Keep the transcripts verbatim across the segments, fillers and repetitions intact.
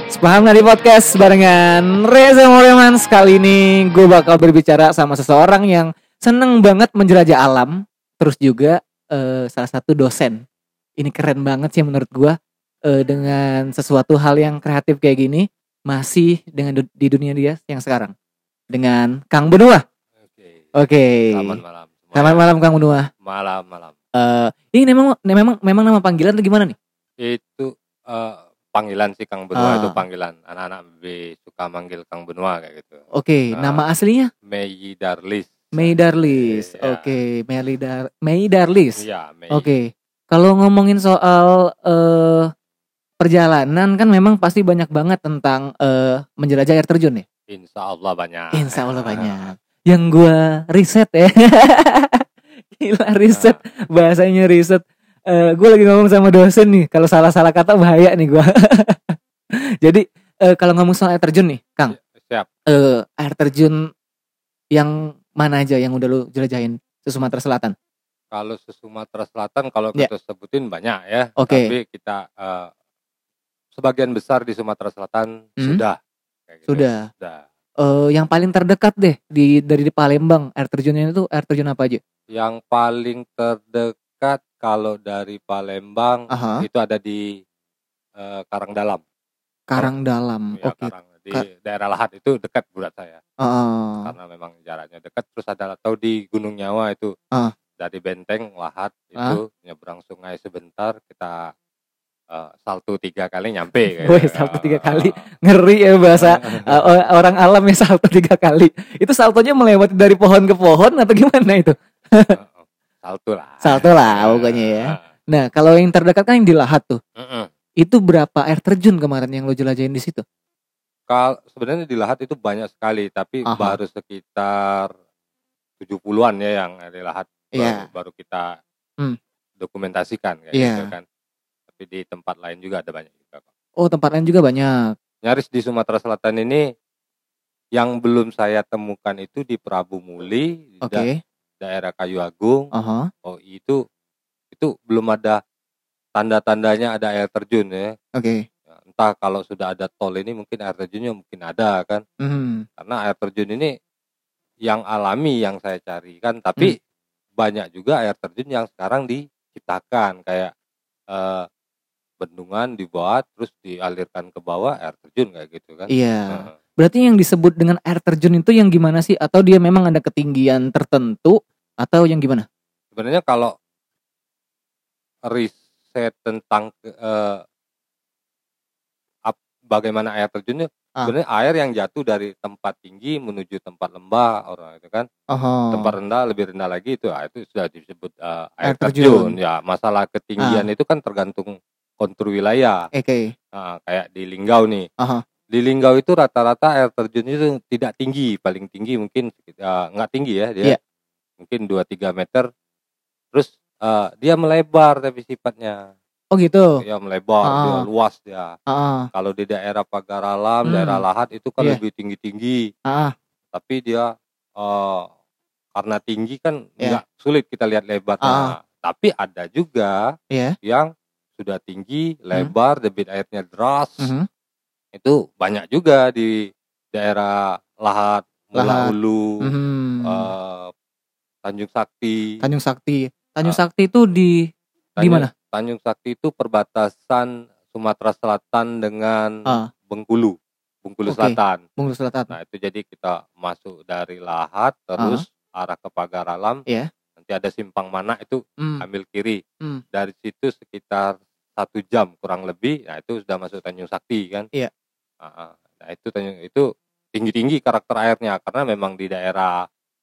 Sepaham Nadi Podcast barengan Reza Moreman. Kali ini gue bakal berbicara sama seseorang yang seneng banget menjelajah alam. Terus juga uh, salah satu dosen. Ini keren banget sih menurut gue, uh, dengan sesuatu hal yang kreatif kayak gini. Masih dengan du- di dunia dia yang sekarang. Dengan Kang Benua. Oke. Oke. Selamat malam. Selamat malam Kang Benua. Malam malam. Uh, ini memang memang memang nama panggilan atau gimana nih? Itu uh, panggilan sih Kang Benua, Ah. itu panggilan. Anak-anak B suka manggil Kang Benua kayak gitu. Oke, Nah, nama aslinya? Mei Darlis. Mei Darlis. Iya. Oke, Mei Dar Mei Darlis. Iya, Mei. Oke. Kalau ngomongin soal eh, perjalanan kan memang pasti banyak banget tentang eh, menjelajah air terjun ya. Insya Allah banyak. Insya Allah banyak. Yang gua riset ya. Gila riset, bahasanya riset. Uh, gue lagi ngomong sama dosen nih, kalau salah-salah kata bahaya nih gue. Jadi uh, kalau ngomong soal air terjun nih, Kang. Siap. Uh, air terjun yang mana aja yang udah lu jelajahin di Sumatera Selatan? Kalau se Sumatera Selatan kalau Ya. kita sebutin banyak ya. Oke. Tapi kita uh, sebagian besar di Sumatera Selatan Hmm? sudah. Kayak gitu. Sudah. Sudah. Uh, yang paling terdekat deh di dari di Palembang, air terjunnya itu air terjun apa aja? Yang paling terdekat kalau dari Palembang Aha. itu ada di uh, Karangdalam. Karangdalam. Ya, Oke. Karang, di Ka- daerah Lahat itu dekat buat saya. Uh, Karena memang jaraknya dekat. Terus ada atau di Gunung Nyawa itu. Ah. Dari Benteng Lahat itu nyebrang sungai sebentar kita uh, salto tiga kali nyampe. Woi, salto tiga kali. Ngeri ya bahasa uh, orang alam ya, salto tiga kali. Itu saltonya melewati dari pohon ke pohon atau gimana itu? Salto lah. Salto lah pokoknya ya. Nah, kalau yang terdekat kan yang di Lahat tuh. Uh-uh. Itu berapa air terjun kemarin yang lo jelajahin di situ? Kalau sebenarnya di Lahat itu banyak sekali, tapi Aha. baru sekitar tujuh puluhan ya yang di Lahat baru, Iya. baru kita Hmm. dokumentasikan kayak Iya. gitu kan. Tapi di tempat lain juga ada banyak juga kok. Oh, tempat lain juga banyak. Nyaris di Sumatera Selatan ini yang belum saya temukan itu di Prabu Muli, di Oke. da- daerah Kayu Agung. Aha. Oh, itu itu belum ada tanda-tandanya ada air terjun ya. Oke. Ya, entah kalau sudah ada tol ini mungkin air terjunnya mungkin ada kan. Mhm. Karena air terjun ini yang alami yang saya cari kan, tapi banyak juga air terjun yang sekarang diciptakan kayak eh, bendungan dibuat terus dialirkan ke bawah air terjun kayak gitu kan. Iya. Heeh. Berarti yang disebut dengan air terjun itu yang gimana sih? Atau dia memang ada ketinggian tertentu atau yang gimana? Sebenarnya kalau riset tentang eh, ap- bagaimana air terjunnya, Ah. sebenarnya air yang jatuh dari tempat tinggi menuju tempat lembah orang itu kan, Oh. tempat rendah lebih rendah lagi itu, ah, itu sudah disebut eh, air, Air terjun. terjun. Ya masalah ketinggian itu kan tergantung kontur wilayah. Oke. Nah, kayak di Linggau nih, Aha. di Linggau itu rata-rata air terjun itu tidak tinggi, paling tinggi mungkin eh, nggak tinggi ya dia, Iya. mungkin dua tiga meter, terus eh, dia melebar tapi sifatnya. Oh gitu. Ya melebar, Ah. dia luas ya. Ah. Kalau di daerah Pagaralam, Hmm. daerah Lahat itu kan Iya. lebih tinggi-tinggi. Ah. Tapi dia eh, karena tinggi kan Iya. nggak sulit kita lihat Ah. lebarnya. Tapi ada juga Iya. yang sudah tinggi, lebar, debit airnya deras. Mhm. Itu banyak juga di daerah Lahat, Mula Lahat. Ulu, Mhm. eh, Tanjung Sakti. Tanjung Sakti. Tanjung Ah. Sakti itu di di Tanjung- mana? Tanjung Sakti itu perbatasan Sumatera Selatan dengan Ah. Bengkulu, Bengkulu Oke. Selatan. Bengkulu Selatan. Nah itu jadi kita masuk dari Lahat terus arah ke Pagaralam. Iya. Nanti ada simpang mana itu Hmm. ambil kiri. Hmm. Dari situ sekitar satu jam kurang lebih. Nah itu sudah masuk Tanjung Sakti kan. Iya. Nah, nah itu Tanjung itu tinggi-tinggi karakter airnya karena memang di daerah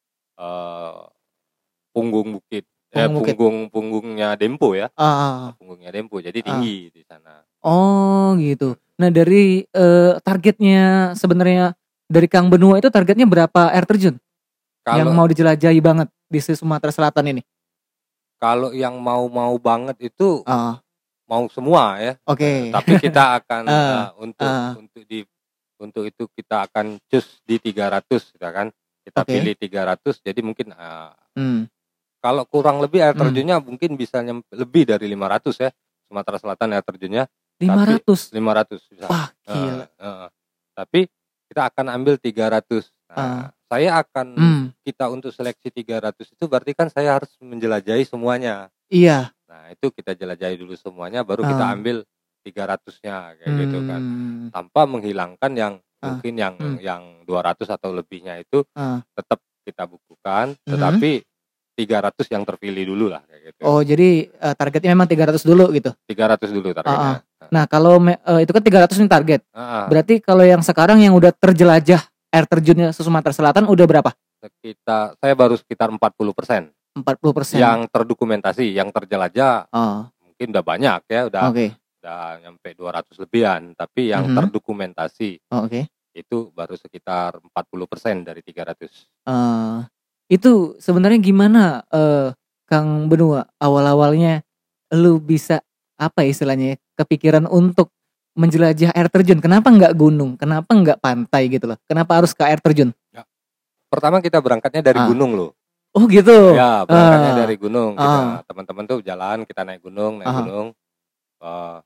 eh, punggung bukit. Eh, Punggung bukit. punggung punggungnya Dempo ya. Ah. Punggungnya Dempo jadi tinggi di sana. Oh gitu. Nah dari eh, targetnya sebenarnya dari Kang Benua itu targetnya berapa air terjun yang Kalau mau dijelajahi banget di Sumatera Selatan ini? kalau yang mau-mau banget itu Ah. mau semua ya. Oke. Eh, tapi kita akan Ah, eh, untuk ah. untuk di untuk itu kita akan cus di tiga ratus ya kan. Kita Oke. pilih tiga ratus jadi mungkin eh, Hmm. kalau kurang lebih air Hmm. terjunnya mungkin bisa nyampe lebih dari lima ratus ya. Sumatera Selatan air terjunnya. lima ratus. lima ratus bisa. Wah, gila. Uh, uh, tapi kita akan ambil tiga ratus. Nah, Uh. saya akan Hmm. kita untuk seleksi tiga ratus itu berarti kan saya harus menjelajahi semuanya. Iya. Nah, itu kita jelajahi dulu semuanya baru Uh. kita ambil tiga ratusnya kayak hmm. gitu kan. Tanpa menghilangkan yang Uh. mungkin yang Hmm. yang dua ratus atau lebihnya itu Uh. tetap kita bukukan, Mhm. tetapi tiga ratus yang terpilih dulu lah kayak gitu. Oh, jadi uh, targetnya memang tiga ratus dulu gitu. tiga ratus dulu targetnya. Uh-uh. Nah, kalau me- uh, itu kan tiga ratus ini target. Uh-uh. Berarti kalau yang sekarang yang udah terjelajah air terjunnya Sumatera Selatan udah berapa? Sekitar saya baru sekitar empat puluh persen. empat puluh persen. Yang terdokumentasi, yang terjelajah Oh. mungkin udah banyak ya, udah Oke. udah nyampe dua ratus lebihan, tapi yang Mhm. terdokumentasi Oh, oke. itu baru sekitar empat puluh persen dari tiga ratus. Uh, itu sebenarnya gimana uh, Kang Benua awal-awalnya lu bisa apa ya istilahnya ya, kepikiran untuk menjelajah air terjun? Kenapa nggak gunung? Kenapa nggak pantai gitu loh? Kenapa harus ke air terjun? Pertama kita berangkatnya dari Ah. gunung loh. Oh gitu. Ya, berangkatnya Ah. dari gunung. Kita Ah. teman-teman tuh jalan, kita naik gunung, naik Ah. gunung. Uh,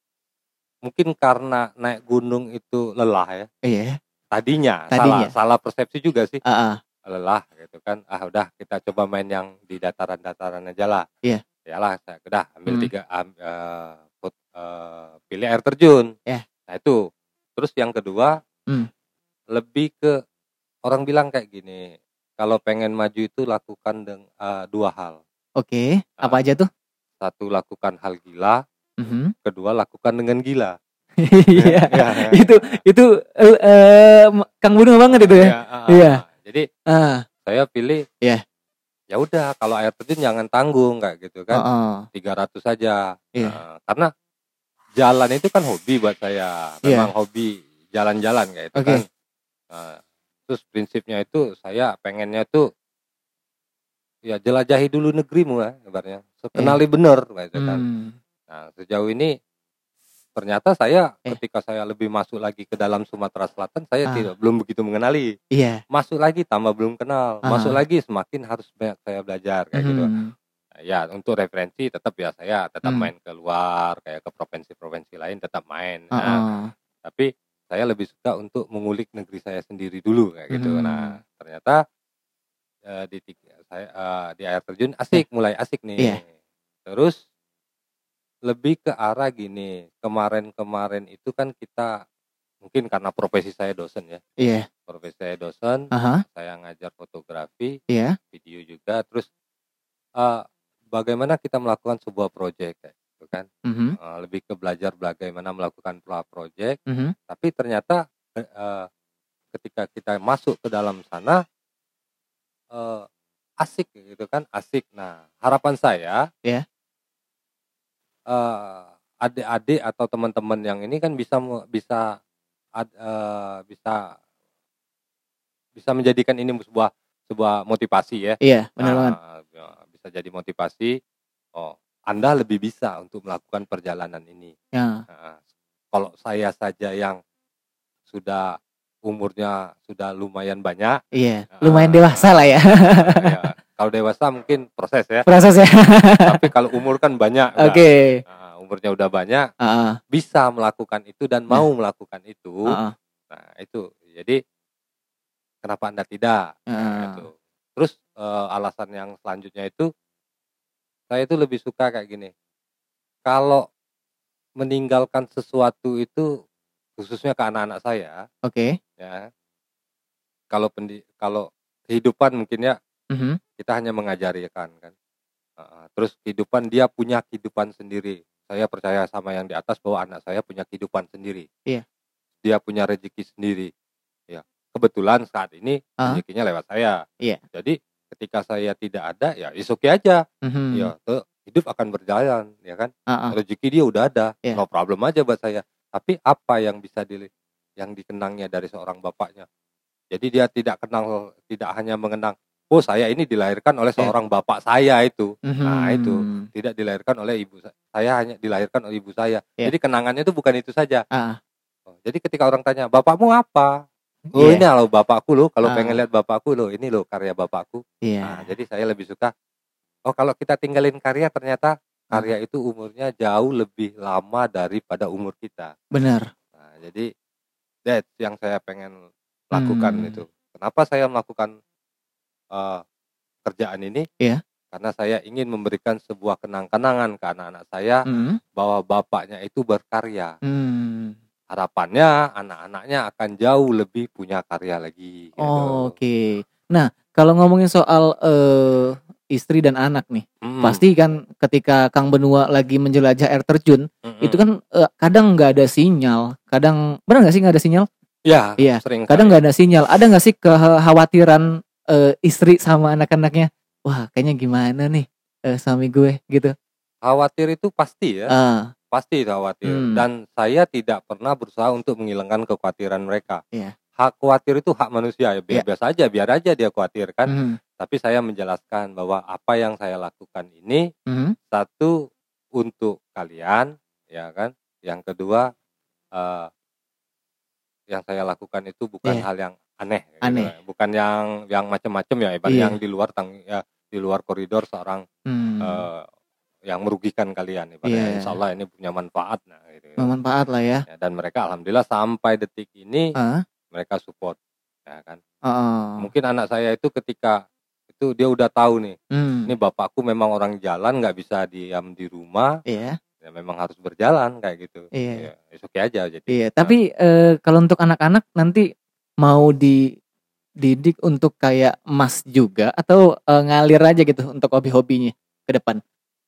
mungkin karena naik gunung itu lelah ya. Iya. Tadinya, Tadinya. salah salah persepsi juga sih. Ah, ah. Lelah gitu kan. Ah udah kita coba main yang di dataran-dataran aja lah. Iya. Yalah, saya udah ambil Hmm. tiga um, uh, put- uh, pilih air terjun. Iya. Nah itu. Terus yang kedua Hmm. lebih ke orang bilang kayak gini. Kalau pengen maju itu lakukan dengan uh, dua hal. Oke. Ah. Apa aja tuh? Satu lakukan hal gila, Mhm. kedua lakukan dengan gila. Iya. Ya, ya. Itu itu uh, uh, Kang Benua banget itu ya. Ya, ah, Iya. ah. Jadi Ah. saya pilih. Iya. Ya udah kalau air terjun jangan tanggung kayak gitu kan. Oh, tiga ratus saja. Iya. Nah, karena jalan itu kan hobi buat saya. Memang Iya. hobi jalan-jalan kayak itu Oke. kan. Nah, terus prinsipnya itu saya pengennya tuh ya jelajahi dulu negerimu ya kabarnya. Kenali bener kayak itu kan. Hmm. Nah, sejauh ini ternyata saya Eh. ketika saya lebih masuk lagi ke dalam Sumatera Selatan saya Ah. tidak belum begitu mengenali. Iya. Masuk lagi tambah belum kenal. Ah. Masuk lagi semakin harus banyak saya belajar kayak gitu. Mhm. Nah, ya untuk referensi tetap ya saya tetap Hmm. main keluar kayak ke provinsi-provinsi lain tetap main. Oh, Nah, oh. tapi saya lebih suka untuk mengulik negeri saya sendiri dulu kayak gitu. Hmm. Nah, ternyata eh, di tiga- saya eh, di air terjun asik, mulai asik nih. Iya. Terus lebih ke arah gini. Kemarin-kemarin itu kan kita mungkin karena profesi saya dosen ya. Iya. Profesi saya dosen, Aha. saya ngajar fotografi, Iya. video juga. Terus eh, bagaimana kita melakukan sebuah proyek kayak gitu kan. Mhm. Eh, lebih ke belajar bagaimana melakukan proyek. Mhm. Tapi ternyata eh, eh, ketika kita masuk ke dalam sana eh, asik gitu kan, asik. Nah, harapan saya Iya. eh, adik-adik atau teman-teman yang ini kan bisa mu- bisa ad- eh, bisa bisa menjadikan ini sebuah sebuah motivasi ya. Iya, benar banget. Nah, ya, bisa jadi motivasi. Oh, Anda lebih bisa untuk melakukan perjalanan ini. Ya. Nah, kalau saya saja yang sudah umurnya sudah lumayan banyak, Iya, lumayan Ah. dewasa lah ya. ya, kalau dewasa mungkin proses ya. Prosesnya. Tapi kalau umur kan banyak. udah. Oke. Nah, umurnya udah banyak, Heeh. bisa melakukan itu dan mau melakukan itu. Heeh. Nah, itu. Jadi kenapa Anda tidak? Nah, Heeh. itu. Terus eh, alasan yang selanjutnya itu saya itu lebih suka kayak gini. Kalau meninggalkan sesuatu itu khususnya ke anak-anak saya, Oke. ya. Kalau pendi kalau kehidupan mungkin ya Mhm. kita hanya mengajari kan kan. Heeh, terus kehidupan dia punya kehidupan sendiri. Saya percaya sama yang di atas bahwa anak saya punya kehidupan sendiri. Iya. Dia punya rezeki sendiri. Ya, kebetulan saat ini Ah. rezekinya lewat saya. Iya. Jadi ketika saya tidak ada ya is okay aja. Mhm. Ya, tuh, hidup akan berjalan, ya kan? Heeh. Rezeki dia udah ada, Iya. no problem aja buat saya. Tapi apa yang bisa di yang dikenangnya dari seorang bapaknya? Jadi dia tidak kenal, tidak hanya mengenang, oh saya ini dilahirkan oleh Iya. seorang bapak saya itu. Nah Mhm. itu, tidak dilahirkan oleh ibu saya. Saya hanya dilahirkan oleh ibu saya. Iya. Jadi kenangannya itu bukan itu saja. Ah. Oh, jadi ketika orang tanya, bapakmu apa? Oh Iya. ini loh bapakku loh, kalau Ah. pengen lihat bapakku loh, ini loh karya bapakku. Nah, Iya. jadi saya lebih suka, oh kalau kita tinggalin karya ternyata karya itu umurnya jauh lebih lama daripada umur kita. Benar. Nah, jadi that's yang saya pengen lakukan Hmm. itu. Kenapa saya melakukan uh, kerjaan ini? Iya. Karena saya ingin memberikan sebuah kenang-kenangan ke anak-anak saya Hmm. bahwa bapaknya itu berkarya. Hmm. Harapannya anak-anaknya akan jauh lebih punya karya lagi. Gitu. Oh, oke. Okay. Nah, kalau ngomongin soal uh, istri dan anak nih, Mm-mm. pasti kan ketika Kang Benua lagi menjelajah air terjun, Mm-mm. itu kan uh, kadang nggak ada sinyal, kadang benar nggak sih nggak ada sinyal? Ya, iya. Sering kadang nggak ada sinyal. Ada nggak sih kekhawatiran uh, istri sama anak-anaknya? Wah, kayaknya gimana nih uh, suami gue gitu? Khawatir itu pasti ya, uh. pasti khawatir. Hmm. Dan saya tidak pernah berusaha untuk menghilangkan kekhawatiran mereka. Yeah. Hak khawatir itu hak manusia ya, biar yeah. aja, biar aja dia khawatir kan. Hmm. Tapi saya menjelaskan bahwa apa yang saya lakukan ini hmm. satu untuk kalian, ya kan. Yang kedua, uh, yang saya lakukan itu bukan yeah. hal yang aneh, aneh. Gitu. Bukan yang yang macam-macam ya, ibarat yeah. yang di luar tang, ya, di luar koridor seorang hmm. uh, yang merugikan kalian. Ibaratnya yeah. insya Allah ini punya manfaat, nah, gitu. Manfaat lah ya. ya. Dan mereka alhamdulillah sampai detik ini uh. mereka support, ya kan. Uh. Mungkin anak saya itu ketika itu dia udah tahu nih, hmm. ini bapakku memang orang jalan, nggak bisa diam di rumah, yeah. ya memang harus berjalan kayak gitu. Iya. Ya, oke aja jadi. Iya. Tapi uh, kalau untuk anak-anak nanti mau dididik untuk kayak Mas juga atau uh, ngalir aja gitu untuk hobi-hobinya ke depan?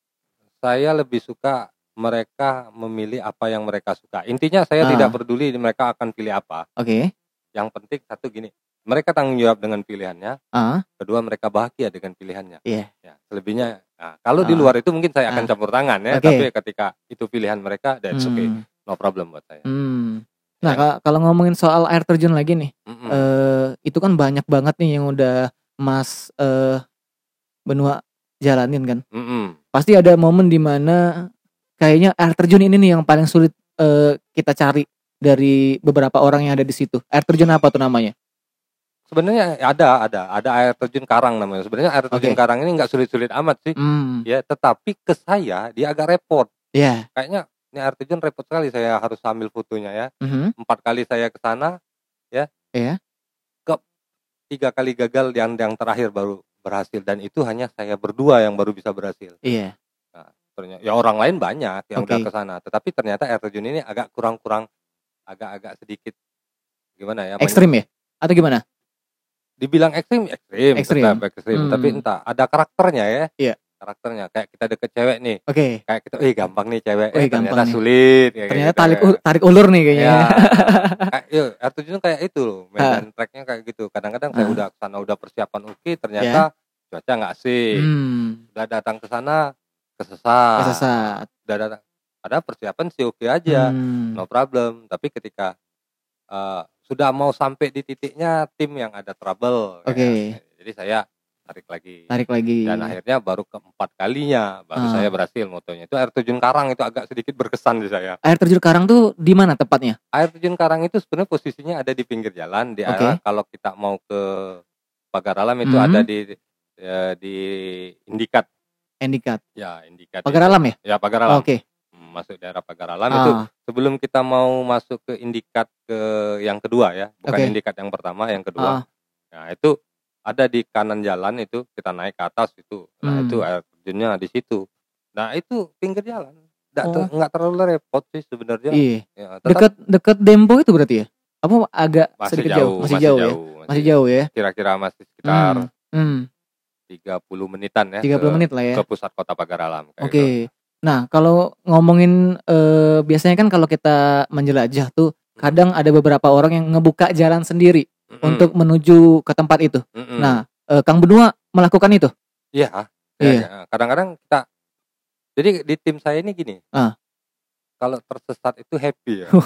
Saya lebih suka mereka memilih apa yang mereka suka. Intinya saya uh. tidak peduli mereka akan pilih apa. Oke. Okay. Yang penting satu gini, mereka tanggung jawab dengan pilihannya. Uh. Kedua, mereka bahagia dengan pilihannya. Iya. Yeah. Ya, selebihnya, nah, kalau uh. di luar itu mungkin saya akan uh. campur tangan ya. Okay. Tapi ketika itu pilihan mereka, that's hmm. okay, no problem buat saya. Hmm. Nah, ya. Kalau ngomongin soal air terjun lagi nih, uh, itu kan banyak banget nih yang udah Mas uh, Benua jalanin kan. Mm-mm. Pasti ada momen dimana kayaknya air terjun ini nih yang paling sulit uh, kita cari dari beberapa orang yang ada di situ. Air terjun apa tuh namanya? Sebenarnya ada, ada, ada air terjun karang namanya. Sebenarnya air terjun okay. karang ini nggak sulit-sulit amat sih, mm. ya. Tetapi ke saya dia agak repot. Iya. Yeah. Kayaknya ini air terjun repot sekali. Saya harus ambil fotonya ya. Mm-hmm. Empat kali saya ke sana, ya. Iya. Yeah. Ke tiga kali gagal, yang yang terakhir baru berhasil. Dan itu hanya saya berdua yang baru bisa berhasil. Iya. Yeah. Nah, ternyata ya orang lain banyak yang okay. udah ke sana. Tetapi ternyata air terjun ini agak kurang-kurang, agak-agak sedikit gimana ya? Ekstrim ya? Atau gimana? Dibilang ekstrim, ekstrim, ekstrim. tetap ekstrim. Hmm. Tapi entah, ada karakternya ya. Iya. Karakternya, kayak kita deket cewek nih. Oke. Okay. Kayak kita, eh gampang nih cewek. Eh, eh, ternyata nih. sulit. Kayak ternyata gitu, tarik, ya. tarik ulur nih kayaknya. Ya. Kayak, yuk, air terjun kayak itu loh. Medan tracknya kayak gitu. Kadang-kadang saya uh. udah kesana, udah persiapan oke. Okay, ternyata yeah. cuaca nggak asik. Hmm. Udah datang ke sana, kesesat. Kesesat. Udah datang. Ada persiapan sih oke okay aja. Hmm. No problem. Tapi ketika... Uh, sudah mau sampai di titiknya tim yang ada trouble. Oke. Okay. Jadi saya tarik lagi. Tarik lagi. Dan akhirnya baru keempat kalinya baru uh. saya berhasil motonya. Itu air terjun karang itu agak sedikit berkesan di saya. Air terjun karang tuh di mana tepatnya? Air terjun karang itu sebenarnya posisinya ada di pinggir jalan di arah okay. Kalau kita mau ke Pagar Alam itu mm-hmm. ada di ya, di Indikat. Indikat. Ya, Indikat. Pagar Alam ya? Ya, Pagar Alam. Oh, oke. Okay. Masuk daerah Pagar Alam ah. itu sebelum kita mau masuk ke indikat ke yang kedua ya, bukan okay. indikat yang pertama, yang kedua. Ah. Nah, itu ada di kanan jalan itu, kita naik ke atas itu. Nah, hmm. itu air terjunnya di situ. Nah, itu pinggir jalan. Nggak oh. ter, nggak terlalu repot sih sebenarnya. Iya. Ya, dekat dekat Dempo itu berarti ya? Apa agak masih sedikit jauh, jauh? Masih, masih jauh, jauh ya? masih, masih jauh ya? Kira-kira masih sekitar hmm. Hmm. tiga puluh menitan ya. tiga puluh menit lah ya. Ke pusat kota Pagar Alam. Oke. Okay. Nah, kalau ngomongin eh, biasanya kan kalau kita menjelajah tuh kadang ada beberapa orang yang ngebuka jalan sendiri mm-hmm. untuk menuju ke tempat itu. Mm-hmm. Nah, eh, Kang Benua melakukan itu? Iya. Iya. Ya, kadang-kadang kita, jadi di tim saya ini gini. Ah. Kalau tersesat itu happy ya.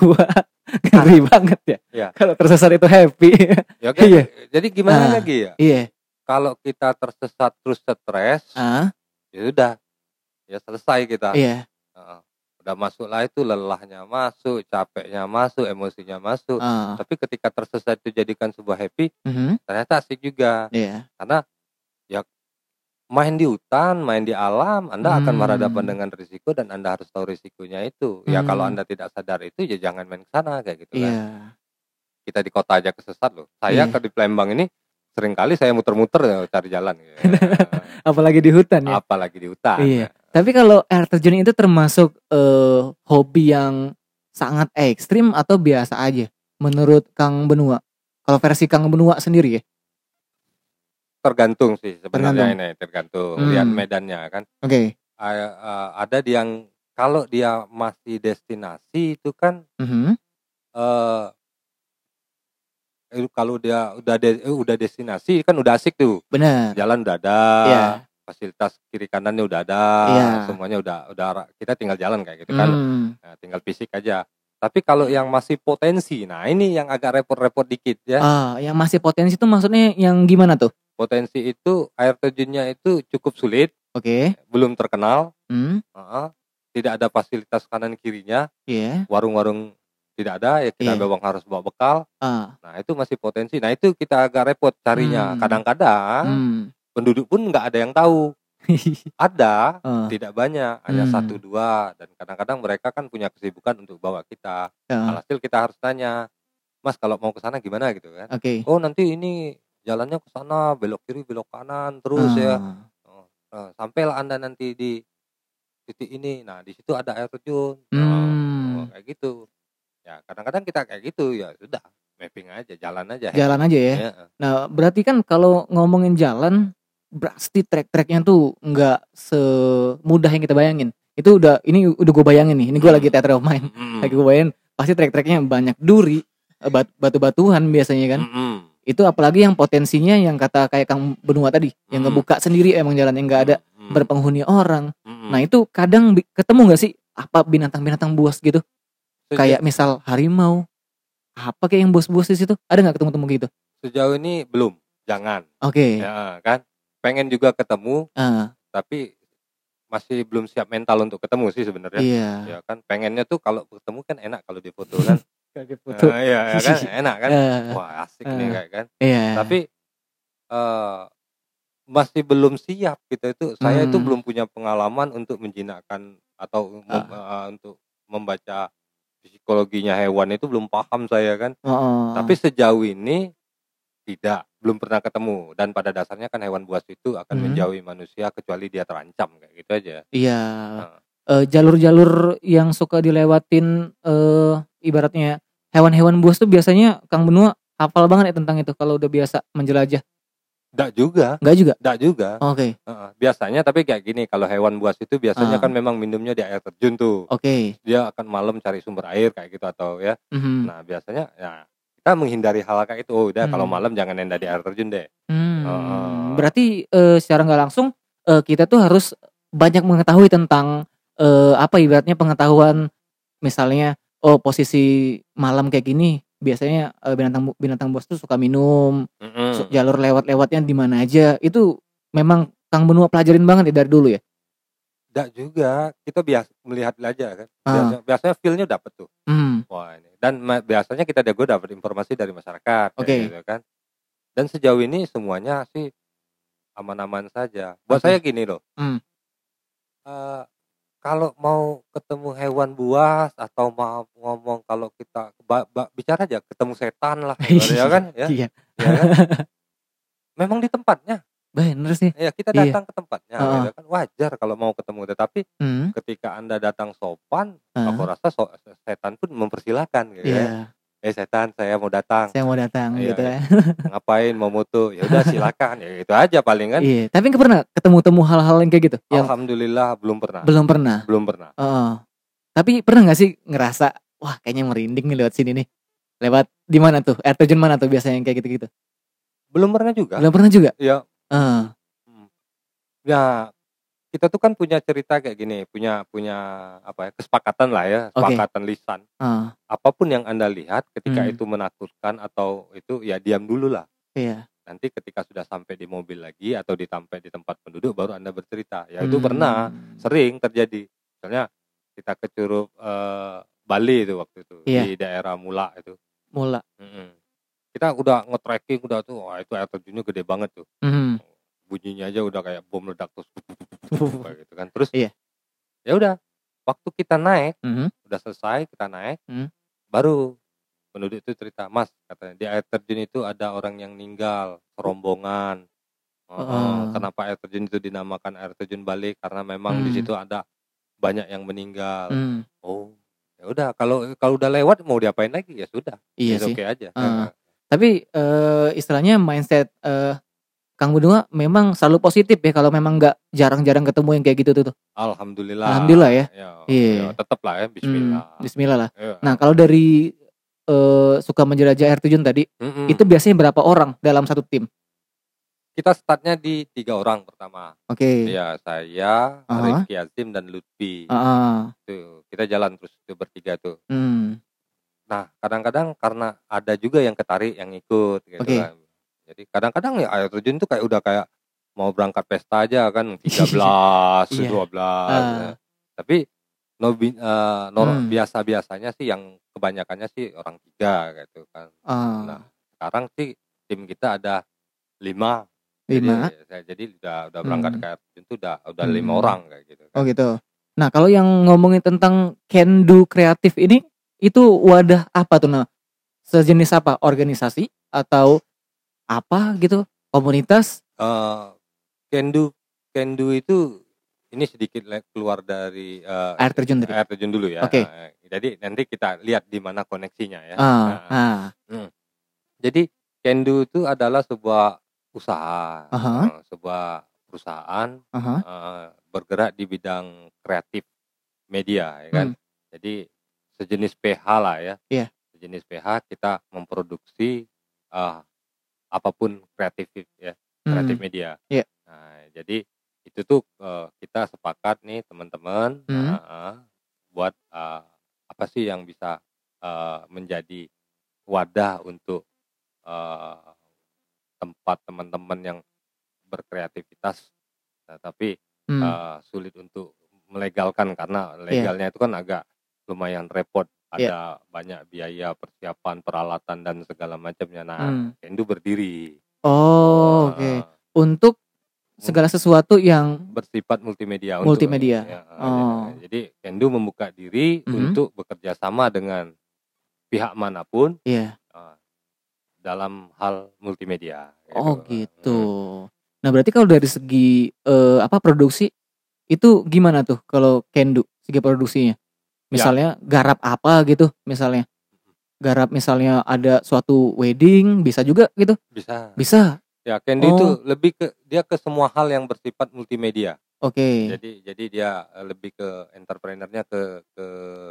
Ngeri banget ya. Ya. Kalau tersesat itu happy. Ya, kan? Iya. Jadi gimana ah. lagi ya? Iya. Kalau kita tersesat terus stres, ah. ya udah. Ya selesai kita. Iya. Uh, udah masuk lah itu, lelahnya masuk, capeknya masuk, emosinya masuk. Uh. Tapi ketika tersesat itu jadikan sebuah happy, uh-huh. ternyata asik juga. Iya. Karena ya main di hutan, main di alam, Anda akan berhadapan Hmm. dengan risiko dan Anda harus tahu risikonya itu. Ya kalau Hmm. Anda tidak sadar itu ya jangan main ke sana kayak gitu kan. Iya. Kita di kota aja kesesat loh. Saya Iya. ke di Palembang ini seringkali saya muter-muter ya cari jalan. Ya. Apalagi di hutan ya. Apalagi di hutan. Iya. Ya. Tapi kalau air terjun itu termasuk eh, hobi yang sangat ekstrim atau biasa aja menurut Kang Benua? Kalau versi Kang Benua sendiri ya? Tergantung sih sebenarnya Tergantung. ini, tergantung Hmm. lihat medannya kan. Oke. A- a- ada yang kalau dia masih destinasi itu kan Mhm. eh eh, kalau dia udah de- eh, udah destinasi kan udah asik tuh. Benar. Jalan udah ada, Iya. fasilitas kiri kanannya udah ada, Iya. semuanya udah udah ra- kita tinggal jalan kayak gitu kan. Hmm. Nah, tinggal fisik aja. Tapi kalau yang masih potensi, nah ini yang agak repot-repot dikit ya. Ah, yang masih potensi itu maksudnya yang gimana tuh? Potensi itu air terjunnya itu cukup sulit, Oke. belum terkenal, Hmm. uh-uh, tidak ada fasilitas kanan kirinya, Iya. warung-warung tidak ada, ya kita Iya. memang harus bawa bekal. Ah. Nah itu masih potensi. Nah itu kita agak repot carinya. Hmm. Kadang-kadang Hmm. penduduk pun nggak ada yang tahu. Ada, Ah. tidak banyak, hanya Hmm. satu dua. Dan kadang-kadang mereka kan punya kesibukan untuk bawa kita. Ah. Alhasil kita harus tanya, Mas kalau mau ke sana gimana gitu kan? Oke. Oh nanti ini jalannya ke sana, belok kiri, belok kanan, terus ya. Ah. Oh, nah, sampailah Anda nanti di titik ini. Nah, di situ ada air terjun. Nah, Hmm. oh, kayak gitu. Ya, kadang-kadang kita kayak gitu, ya sudah, mapping aja, jalan aja. Jalan aja ya. Ya. Nah, berarti kan kalau ngomongin jalan, pasti trek-treknya tuh nggak semudah yang kita bayangin. Itu udah, ini udah gue bayangin nih. Ini gue lagi theater of mind. Mm-mm. Lagi gue bayangin, pasti trek-treknya banyak duri, bat- batu-batuan biasanya kan. Mm-mm. Itu apalagi yang potensinya yang kata kayak Kang Benua tadi, yang Mm. ngebuka sendiri emang jalan yang nggak ada Mm-mm. berpenghuni orang. Mm-mm. Nah itu kadang bi- ketemu nggak sih apa binatang-binatang buas gitu? Sejauh- Kayak misal harimau, apa kayak yang buas-buas di situ? Ada nggak ketemu-temu gitu? Sejauh ini belum, jangan. Oke. Ya, kan? Pengen juga ketemu, Ah, tapi masih belum siap mental untuk ketemu sih sebenarnya. iya. Ya kan, pengennya tuh kalau ketemu kan enak kalau di foto kan. Kaget foto. Nah, iya ya kan, enak kan. Ah, Wah asik nih ah. kayak kan. Iya. Tapi eh, masih belum siap kita itu. Saya itu Hmm. belum punya pengalaman untuk menjinakkan atau mem- Ah. eh, untuk membaca psikologinya hewan itu belum paham saya kan. Oh, Tapi sejauh ini tidak, belum pernah ketemu. Dan pada dasarnya kan hewan buas itu akan Hmm. menjauhi manusia kecuali dia terancam kayak gitu aja. iya. Nah, Eh, jalur-jalur yang suka dilewatin, eh ibaratnya hewan-hewan buas tuh biasanya Kang Benua hafal banget ya tentang itu kalau udah biasa menjelajah. enggak juga, Enggak juga? enggak juga. Oke. Heeh, biasanya tapi kayak gini, kalau hewan buas itu biasanya Ah. kan memang minumnya di air terjun tuh. Oke. Dia akan malam cari sumber air kayak gitu atau ya. Mhm. Nah, biasanya ya kita menghindari hal kayak itu. Oh, udah kalau Hmm. malam jangan nenda di air terjun deh. Hmm. Heeh. Berarti eh, secara nggak langsung eh, kita tuh harus banyak mengetahui tentang eh, apa ibaratnya pengetahuan, misalnya oh posisi malam kayak gini biasanya eh, binatang binatang buas tuh suka minum, Mm-mm. su- jalur lewat-lewatnya di mana aja. Itu memang Kang Benua pelajarin banget ya dari dulu ya. Enggak juga, kita biasa melihat aja kan. Ah. Biasanya, biasanya feel-nya dapet tuh. Hmm. Wah ini. Dan ma- biasanya kita jago dapat informasi dari masyarakat, kayak Oke. gitu kan. Dan sejauh ini semuanya sih aman-aman saja. Buat Oke. saya gini loh. Hmm. eh, kalau mau ketemu hewan buas atau mau ngomong kalau kita ba- ba- bicara aja ketemu setan lah, ya kan? Ya, Iya. ya kan? Memang di tempatnya. Bener sih. Ya kita Iya. datang ke tempatnya, Heeh. gitu kan. Wajar kalau mau ketemu. Tetapi Hmm. ketika Anda datang sopan, Ah. aku rasa so- setan pun mempersilahkan, gitu Iya. ya. Eh setan, saya mau datang. Saya mau datang Iya, gitu iya. ya. Ngapain mau moto? Ya udah silakan. Ya itu aja paling kan. Iya. Tapi nggak pernah ketemu-temu hal-hal yang kayak gitu. Yang Alhamdulillah belum pernah. belum pernah. Belum pernah. Heeh. Tapi pernah nggak sih ngerasa wah kayaknya merinding nih lewat sini nih. Lewat di mana tuh? Air terjun mana tuh biasanya yang kayak gitu-gitu? Belum pernah juga. Belum pernah juga. Ya. Heeh. Hmm. Ya, kita tuh kan punya cerita kayak gini, punya punya apa ya, kesepakatan lah ya, Oke. kesepakatan lisan. Heeh. Apapun yang Anda lihat ketika Hmm. itu menakutkan atau itu ya diam dulu lah. Iya. Nanti ketika sudah sampai di mobil lagi atau ditampai di tempat penduduk baru Anda bercerita. Ya itu Hmm. pernah, sering terjadi. Misalnya kita ke Curug eh, Bali itu waktu itu, Iya. di daerah Mula itu. Mula. Mm-mm. Kita udah nge-trekking udah tuh, wah itu air terjunnya gede banget tuh. Mhm. bunyinya aja udah kayak bom ledak terus kayak gitu kan. Terus Iya. ya udah, waktu kita naik, Mhm. udah selesai kita naik, Mhm. baru penduduk itu cerita, "Mas," katanya, "di air terjun itu ada orang yang meninggal, serombongan." Heeh, Heeh. kenapa air terjun itu dinamakan air terjun Balik karena memang di Mmm. situ ada banyak yang meninggal. Mmm. Oh, ya udah kalau kalau udah lewat mau diapain lagi, ya sudah, Iya it's sih. okay aja. Heeh. Heeh. Tapi, eee, istilahnya mindset, eee, Kang Benua memang selalu positif ya kalau memang nggak jarang-jarang ketemu yang kayak gitu tuh tuh? Alhamdulillah Alhamdulillah, ya? ya ya Iya. tetep lah ya Mmm, bismillah. bismillah lah. Iya. Nah kalau dari, eee, suka menjelajah air terjun tadi, itu Mhm. biasanya berapa orang dalam satu tim? Kita start-nya di tiga orang pertama. Oke. Iya, saya, Ah hah. Rifki Azim, dan Lutfi. Heeh. Tuh, kita jalan terus tuh bertiga tuh. Mmm. Nah, kadang-kadang karena ada juga yang ketarik yang ikut gitu Oke. kan. Jadi kadang-kadang ya air terjun tuh kayak udah kayak mau berangkat pesta aja kan tiga Iya. belas, Iya. dua belas ya. Eee. Tapi nobi eee, nor Mmm. biasa-biasanya sih yang kebanyakannya sih orang tiga gitu kan. Nah, Oh. sekarang sih tim kita ada lima. Jadi lima. saya jadi udah udah berangkat Mmm. ke air terjun tuh udah udah lima Mhm. orang kayak gitu Oh kan. gitu. Nah kalau yang ngomongin tentang Kendu Kreatif ini, itu wadah apa tuh nah? Sejenis apa? Organisasi atau apa gitu? Komunitas? Eee, Kendu Kendu itu ini sedikit le keluar dari, eee, Air terjun tadi? air terjun dulu ya, Oke. heeh. Jadi nanti kita lihat di mana koneksinya ya. Oh, Heeh. ah. Mmm. Jadi Kendu itu adalah sebuah usaha, Ah hah. eee, sebuah perusahaan, Ah hah. eee, bergerak di bidang kreatif media ya kan. Mmm. Jadi sejenis P H lah ya. Iya. Sejenis P H kita memproduksi, eee, apapun kreatif ya, kreatif Mmm. media. Iya. Nah, jadi itu tuh, eee, kita sepakat nih teman-teman, Mhm. heeh, buat, eee, apa sih yang bisa, eee, menjadi wadah untuk, eee, tempat teman-teman yang berkreativitas, nah tapi, Mmm. eee, sulit untuk melegalkan karena Iya. legalnya itu kan agak lumayan repot, Iya. ada banyak biaya persiapan, peralatan, dan segala macamnya. Nah, Mmm. Kendu berdiri. Oh, oke. Heeh. Untuk Mmm. segala sesuatu yang Bersifat multimedia untuk multimedia. ya, Oh. heeh, jadi Kendu membuka diri Mhm. untuk bekerja sama dengan pihak manapun, Iya. eee, dalam hal multimedia gitu. Oh gitu. Mhm. Nah berarti kalau dari segi, eee, apa, produksi, itu gimana tuh kalau Kendu, segi produksinya? Ya. Misalnya garap apa gitu misalnya? Garap misalnya ada suatu wedding, bisa juga gitu? Bisa. Bisa? Ya Kendu itu Oh. lebih ke dia ke semua hal yang bersifat multimedia. Oke. Jadi jadi dia, eee, lebih ke entrepreneur-nya ke ke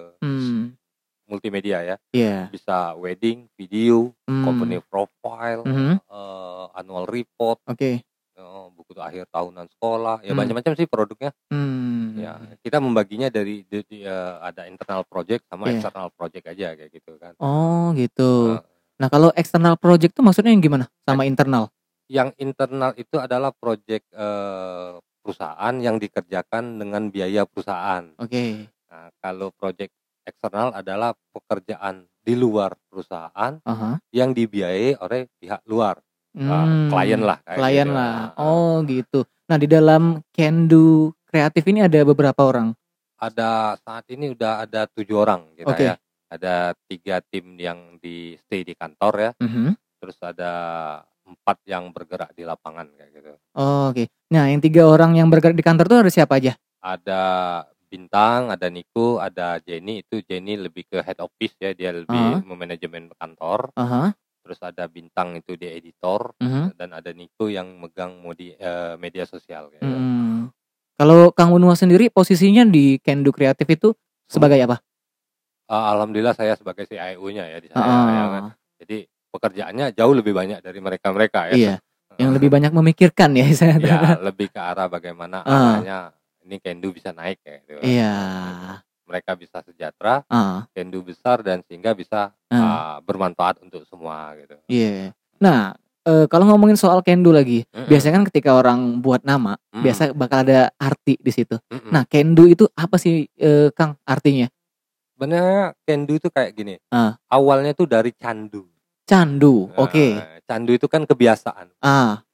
Mmm. multimedia ya. Iya. Bisa wedding, video, company Mmm. profile, Mhm. eee, annual report, Oke. heeh, buku akhir tahunan sekolah, ya Mmm. macam-macam sih produknya. Ya, Mmm. kita membaginya dari di di eee, ada internal project sama Iya. external project aja kayak gitu kan. Oh gitu. Heeh. Nah kalau external project tuh maksudnya yang gimana? Ek Sama internal? Yang internal itu adalah project, eee, perusahaan yang dikerjakan dengan biaya perusahaan. Oke. Nah, kalau project eksternal adalah pekerjaan di luar perusahaan Ah hah. yang dibiayai oleh pihak luar, eee, klien Mmm, lah kayak klien gitu, lah. heeh. Oh gitu. Nah di dalam Kendu Kreatif ini ada beberapa orang? Ada saat ini udah ada tujuh orang kita ya. Oke. Ada tiga tim yang di stay di kantor ya, Mhm. terus ada empat yang bergerak di lapangan kayak gitu. Oke. Nah yang tiga orang yang bergerak di kantor tuh ada siapa aja? Ada Bintang, ada Niko, ada Jenny, itu Jenny lebih ke head office ya, dia lebih Heeh. memanajemen kantor. Ah hah. Terus ada Bintang itu dia editor, Mhm. dan ada Niko yang megang modi eee, media sosial kayak gitu. Mhm. Kalau Kang Benua sendiri posisinya di Kendu Kreatif itu sebagai apa? Eee, alhamdulillah saya sebagai C I O-nya ya di saya ya kan. Heeh. Jadi pekerjaannya jauh lebih banyak dari mereka-mereka ya. Iya. Yang Heeh. lebih banyak memikirkan ya istilahnya. Ya lebih ke arah bagaimana Heeh. arahnya ini Kendu bisa naik kayak gitu. Iya. Mereka bisa sejahtera, Heeh. Kendu besar, dan sehingga bisa, Heeh. eee, bermanfaat untuk semua gitu. Iya. Nah, eee, kalau ngomongin soal Kendu lagi, Mhm. biasanya kan ketika orang buat nama, Mhm. biasa bakal ada arti di situ. Mhm. Nah Kendu itu apa sih, eee, Kang, artinya? Sebenarnya Kendu itu kayak gini, Ah. awalnya tuh dari candu. Candu, oke. Nah, candu itu kan kebiasaan. Ah. Ca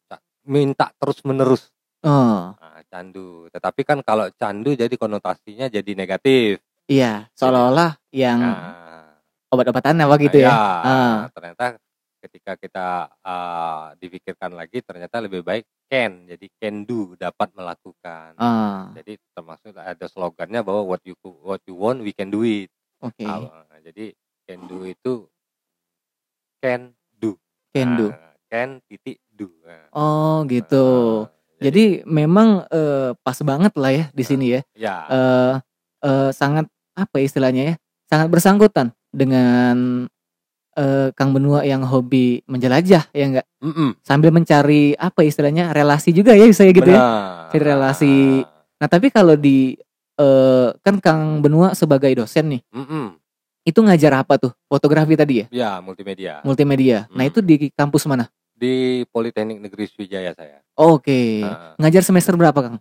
minta terus-menerus. Oh. Nah, candu. Tetapi kan kalau candu jadi konotasinya jadi negatif. Iya, seolah-olah yang Nah, obat-obatan apa gitu ya. ya, Ah. ternyata ketika kita uh, dipikirkan lagi ternyata lebih baik can, jadi can do, dapat melakukan. Ah. Jadi termasuk ada slogannya bahwa what you what you want we can do it. Oke. Ah, jadi can do itu can do. Can do. Nah, can titik do. Nah, Oh gitu. ah, Jadi memang eh, pas banget lah ya di sini ya. ya, Eh, eh, sangat apa istilahnya ya? Sangat bersangkutan dengan eh, Kang Benua yang hobi menjelajah ya enggak? mm-mm, Sambil mencari apa istilahnya relasi juga ya bisa ya gitu ya. benar. Cari relasi. Nah tapi kalau di eh, kan Kang Benua sebagai dosen nih, Mm-mm. itu ngajar apa tuh? Fotografi tadi ya? Ya, multimedia. Multimedia. Nah Hmm. itu di kampus mana? Di Politeknik Negeri Sriwijaya saya. Oke. Ah. Ngajar semester berapa Kang?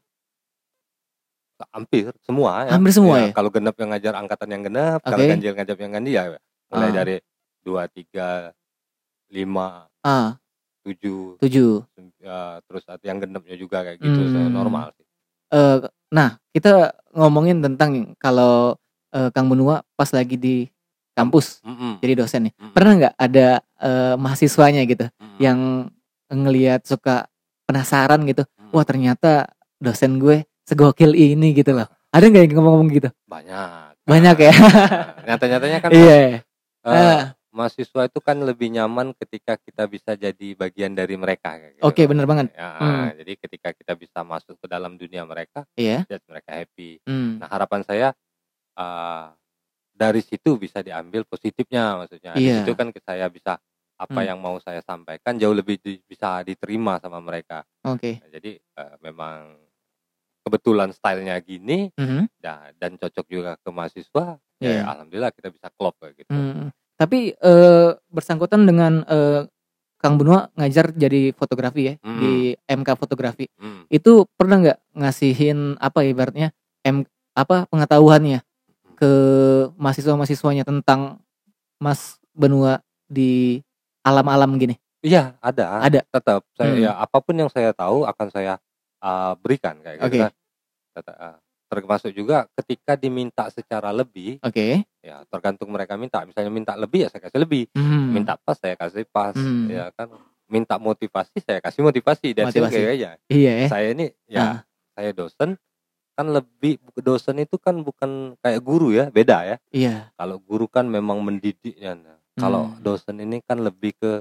Hampir semua ya. Hampir semua ya? Kalau genap yang ngajar angkatan yang genap, kalau Oke. ganjil ngajar yang ganjil ya mulai Ah. dari dua, tiga, lima, Ah, tujuh, tujuh. ya, terus ada yang genapnya juga kayak gitu, saya Hmm. normal sih. Eh, nah kita ngomongin tentang kalau eh, Kang Benua pas lagi di kampus Mm-mm. jadi dosen nih, Mm-mm. pernah nggak ada eh, mahasiswanya gitu Mm-mm. yang ngelihat suka penasaran gitu, Mm-mm. wah ternyata dosen gue segokil ini gitu loh. Ada nggak yang ngomong-ngomong gitu? Banyak. Banyak ya. Nah, nyata-nyatanya kan Iya. eh, Ah. mahasiswa itu kan lebih nyaman ketika kita bisa jadi bagian dari mereka kayak gitu. Oke, bener banget. Ya, Hmm. jadi ketika kita bisa masuk ke dalam dunia mereka, Iya. ya mereka happy. Hmm. Nah, harapan saya uh, dari situ bisa diambil positifnya, maksudnya. Iya. Di situ kan saya bisa apa Hmm. yang mau saya sampaikan jauh lebih di- bisa diterima sama mereka. Oke. Nah, jadi uh, memang kebetulan stylenya gini, Mhm. ya, dan cocok juga ke mahasiswa. Iya. Ya, alhamdulillah kita bisa klop kayak gitu. Hmm. Tapi eh, bersangkutan dengan eh, Kang Benua ngajar jadi fotografi ya Hmm. di M K Fotografi. Hmm. Itu pernah nggak ngasihin apa ya, ibaratnya M apa pengetahuannya ke mahasiswa-mahasiswanya tentang Mas Benua di alam-alam gini? Iya, ada. Ada. Tetap saya Hmm. ya apapun yang saya tahu akan saya uh, berikan kayak gitu Oke. kan. Tetap, uh, termasuk juga ketika diminta secara lebih, Oke. ya tergantung mereka minta. Misalnya minta lebih ya saya kasih lebih. Hmm. Minta pas saya kasih pas, Hmm. ya kan. Minta motivasi saya kasih motivasi. Dan Motivasi. kayak aja. Iya ya. Saya ini ya Ah. saya dosen kan lebih dosen itu kan bukan kayak guru ya, beda ya. Iya. Kalau guru kan memang mendidik ya. Nah, kalau Hmm. dosen ini kan lebih ke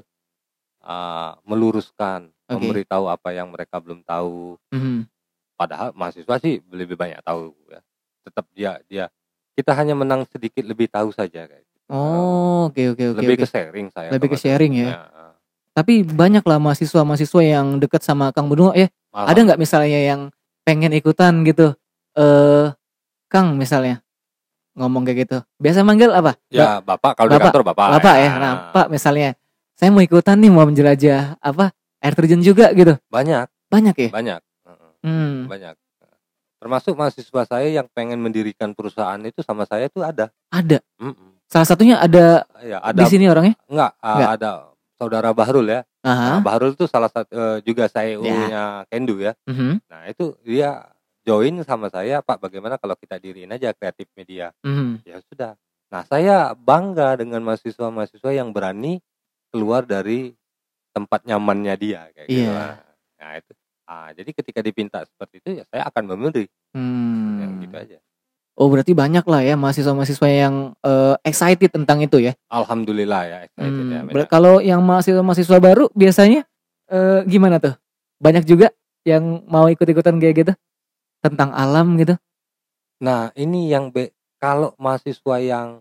uh, meluruskan, Oke. memberitahu apa yang mereka belum tahu. Mhm. Padahal mahasiswa sih lebih banyak tahu ya. Tetap dia dia kita hanya menang sedikit lebih tahu saja kayak gitu. Oh, oke oke oke. lebih oke. ke sharing saya. Lebih ke mahasiswa. sharing ya. Ya, Tapi banyak lah mahasiswa-mahasiswa yang dekat sama Kang Benua ya. Ada nggak misalnya yang pengen ikutan gitu? Eh, Kang misalnya ngomong kayak gitu. Biasa manggil apa? Ya, Bapak kalau di Bapak. kantor Bapak. Bapak ya. Nah, Pak misalnya, saya mau ikutan nih mau menjelajah apa air terjun juga gitu. Banyak, Banyak ya. banyak. Heeh, Hmm. Banyak. Termasuk mahasiswa saya yang pengen mendirikan perusahaan itu sama saya itu ada. Ada. Mm-mm. Salah satunya ada Ya, di ada sini orangnya. enggak, uh, Enggak. ada saudara Bahrul ya. Nah, Aha. Bahrul itu salah satu uh, juga C E O-nya Kendu ya. Mhm. Nah, itu dia join sama saya, Pak, bagaimana kalau kita diriin aja kreatif media. Mhm. Ya sudah. Nah, saya bangga dengan mahasiswa-mahasiswa yang berani keluar dari tempat nyamannya dia kayak gitu. Iya. Nah, itu. Ah, jadi ketika dipinta seperti itu ya saya akan memberi. Hmm. Yang gitu aja. Oh berarti banyak lah ya mahasiswa-mahasiswa yang eh, excited tentang itu ya. Alhamdulillah ya excited ya. Hmm. Banyak. ber- Kalau yang mahasiswa-mahasiswa baru biasanya eh, gimana tuh? Banyak juga yang mau ikut-ikutan kayak gitu tentang alam gitu. Nah, ini yang be- kalau mahasiswa yang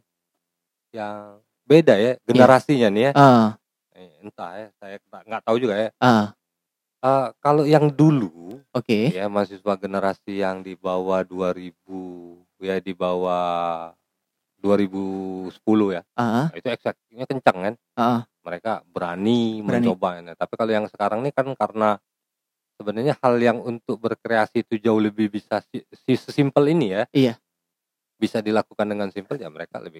yang beda ya generasinya nih ya. Ah, Eh, entah ya, saya nggak nggak tahu juga ya. ah, Eh, kalau yang dulu oke. ya mahasiswa generasi yang di bawah dua ribu ya di bawah dua ribu sepuluh ya. Ah, Nah, itu eksaknya kencang kan. ah, Mereka berani, Berani. mencoba. Nah, tapi kalau yang sekarang ini kan karena sebenarnya hal yang untuk berkreasi itu jauh lebih bisa si, si sesimpel ini ya. Iya. Bisa dilakukan dengan simpel ya mereka lebih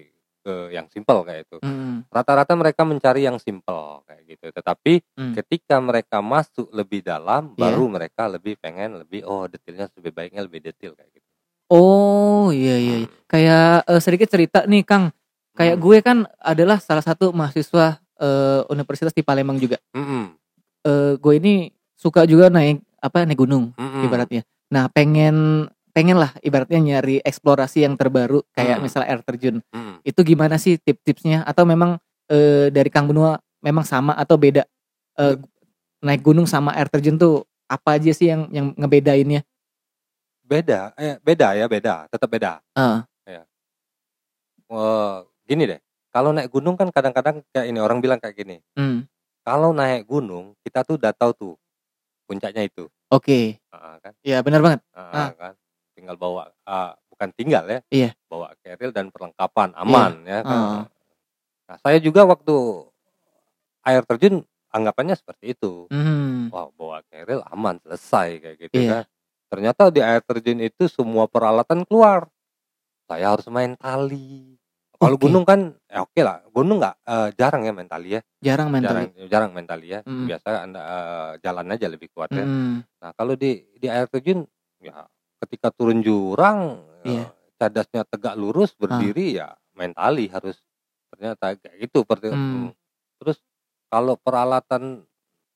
ke yang simpel kayak itu. Mhm. Rata-rata mereka mencari yang simpel kayak gitu. Tetapi Mmm. ketika mereka masuk lebih dalam, Iya. baru mereka lebih pengen lebih, oh detailnya lebih baiknya lebih detail kayak gitu. Oh, iya iya. Hmm. Kayak, eee, sedikit cerita nih, Kang. Kayak Hmm. gue kan adalah salah satu mahasiswa, eee, universitas di Palembang juga. Mhm. Eee, gue ini suka juga naik, apa, naik gunung Mhm. ibaratnya. Nah, pengen pengenlah ibaratnya nyari eksplorasi yang terbaru kayak Mhm. misal air terjun. Mhm. Itu gimana sih tips-tipsnya? Atau memang, eee, dari Kang Benua memang sama atau beda? Be Eee, naik gunung sama air terjun tuh apa aja sih yang yang ngebedainnya? Beda, eh, beda ya, beda, tetap beda. Heeh. Ya. Eee, gini deh, kalau naik gunung kan kadang-kadang kayak ini, orang bilang kayak gini, Mmm. kalau naik gunung kita tuh udah tahu tuh puncaknya itu. Oke. Heeh kan. Iya, benar banget. Heeh Heeh. kan. Tinggal bawa, eee, bukan tinggal ya, Iya. bawa keril dan perlengkapan, Iya. aman ya kan. Heeh. Nah, saya juga waktu air terjun anggapannya seperti itu. Mmm. Wah, bawa keril aman, selesai kayak gitu kan. Iya. Ternyata di air terjun itu semua peralatan keluar. Saya harus main tali. Kalau Oke. gunung kan, ya okelah, gunung nggak, eee, jarang ya main tali ya. Jarang main Jarang tali. jarang main tali ya. Mhm. Biasa Anda, eee, jalan aja lebih kuat ya. Mhm. Nah, kalau di di air terjun, ya ketika turun jurang, eee, Iya. cadasnya tegak lurus, Heeh. berdiri, ya main tali harus. Ternyata kayak gitu perti Mmm. mmm. Terus kalau peralatan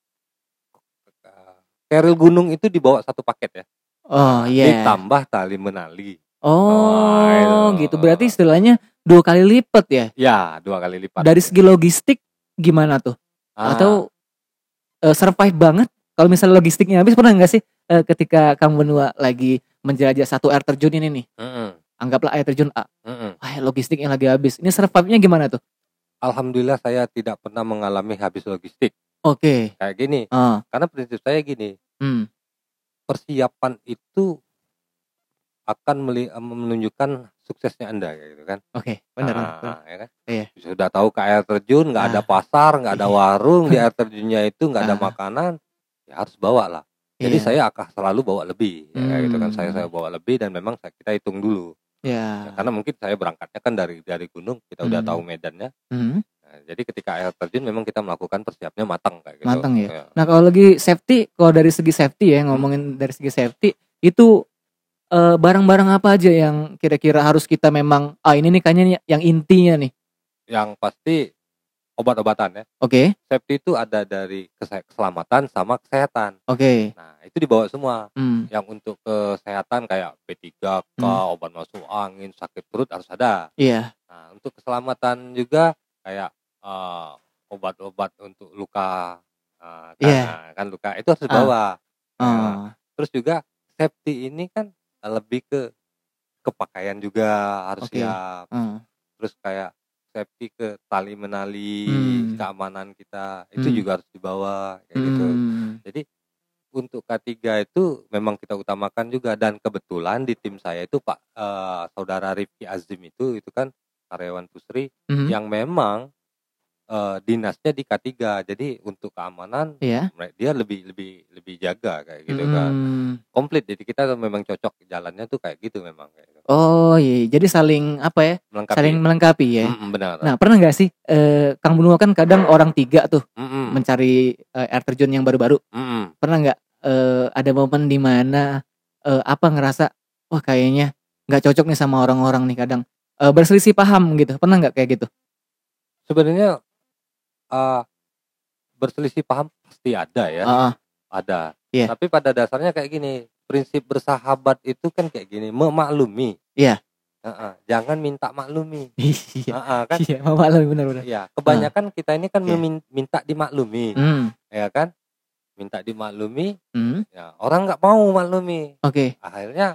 keril gunung itu dibawa satu paket ya. Oh, Nah, iya. ditambah tali menali. Wah, itu. Oh, gitu. Berarti istilahnya dua kali lipat ya? Ya, dua kali lipat. Dari segi logistik gimana tuh? Ah. Atau, eee, survive banget kalau misalnya logistiknya habis, pernah nggak sih, eee, ketika Kang Benua lagi menjelajah satu air terjun ini nih, Mhm. anggaplah air terjun A, Mhm. wah logistiknya lagi habis, ini survive-nya gimana tuh? Alhamdulillah saya tidak pernah mengalami habis logistik. Oke. Kayak gini, Heeh. karena prinsip saya gini, Mmm. persiapan itu akan meli eee, menunjukkan suksesnya Anda, kayak gitu kan. Oke, bener bener bener. Nah, ya kan. Iya. Sudah tahu ke air terjun, nggak ada Ah. pasar, nggak ada Iya. warung, di air terjunnya itu nggak ada Ah. makanan, ya harus bawalah. Jadi Iya. saya akan selalu bawa lebih, ya kayak gitu kan. Saya saya Mmm. bawa lebih dan memang sa kita hitung dulu. Ya, Ya. karena mungkin saya berangkatnya kan dari dari gunung, kita udah tahu Mmm. medannya. Mhm. Nah, jadi ketika air terjun memang kita melakukan persiapnya matang kayak gitu. Mateng ya. Ya. Nah, kalau lagi safety, kalau dari segi safety ya, Hmm. ngomongin dari segi safety, itu, eee, barang-barang apa aja yang kira-kira harus kita memang, ah ini nih kayaknya nih yang intinya nih? Yang pasti obat-obatan ya. Oke. Safety itu ada dari kese keselamatan sama kesehatan. Oke. Nah, itu dibawa semua. Mmm. Yang untuk kesehatan kayak P tiga K, Mmm. obat masuk angin, sakit perut harus ada. Iya. Nah, untuk keselamatan juga kayak, eee, obat-obat untuk luka, eee, kan, Iya. nah, kan luka itu harus Ah. dibawa. Nah, Oh. terus juga safety ini kan lebih ke ke pakaian juga harus Oke. siap. Heeh. Terus kayak safety ke tali menali, Mmm. keamanan kita, itu Mmm. juga harus dibawa, kayak gitu. Mmm. Jadi untuk K tiga itu memang kita utamakan juga, dan kebetulan di tim saya itu Pak, eee, saudara Rifki Azim itu, itu kan karyawan Pusri Mhm. yang memang, eee, dinasnya di K tiga. Jadi untuk keamanan Iya. me dia lebih lebih lebih jaga kayak gitu kan. Mhm. Komplit, jadi kita memang cocok jalannya tuh kayak gitu memang, kayak gitu. Oh, iya. Jadi saling apa ya, saling Melengkapi. melengkapi ya. Mhm, benar. Nah, pernah nggak sih, eee, Kang Benua kan kadang orang tiga tuh Mhm. mencari, eee, air terjun yang baru-baru. Mhm. Pernah nggak, eee, ada momen di mana, eee, apa, ngerasa, wah kayaknya nggak cocok nih sama orang-orang nih kadang, eee, berselisih paham gitu, pernah nggak kayak gitu? Sebenarnya, eee, berselisih paham pasti ada ya, Heeh. ada. Iya. Tapi pada dasarnya kayak gini, prinsip bersahabat itu kan kayak gini, memaklumi. Iya. Heeh, jangan minta maklumi. Iya. Heeh, kan. Iya, memaklumi, benar benar. Iya, Heeh. kebanyakan kita ini kan Iya. memin minta dimaklumi, Mmm. ya kan. Minta dimaklumi, Mhm. ya orang nggak mau maklumi. Oke. Akhirnya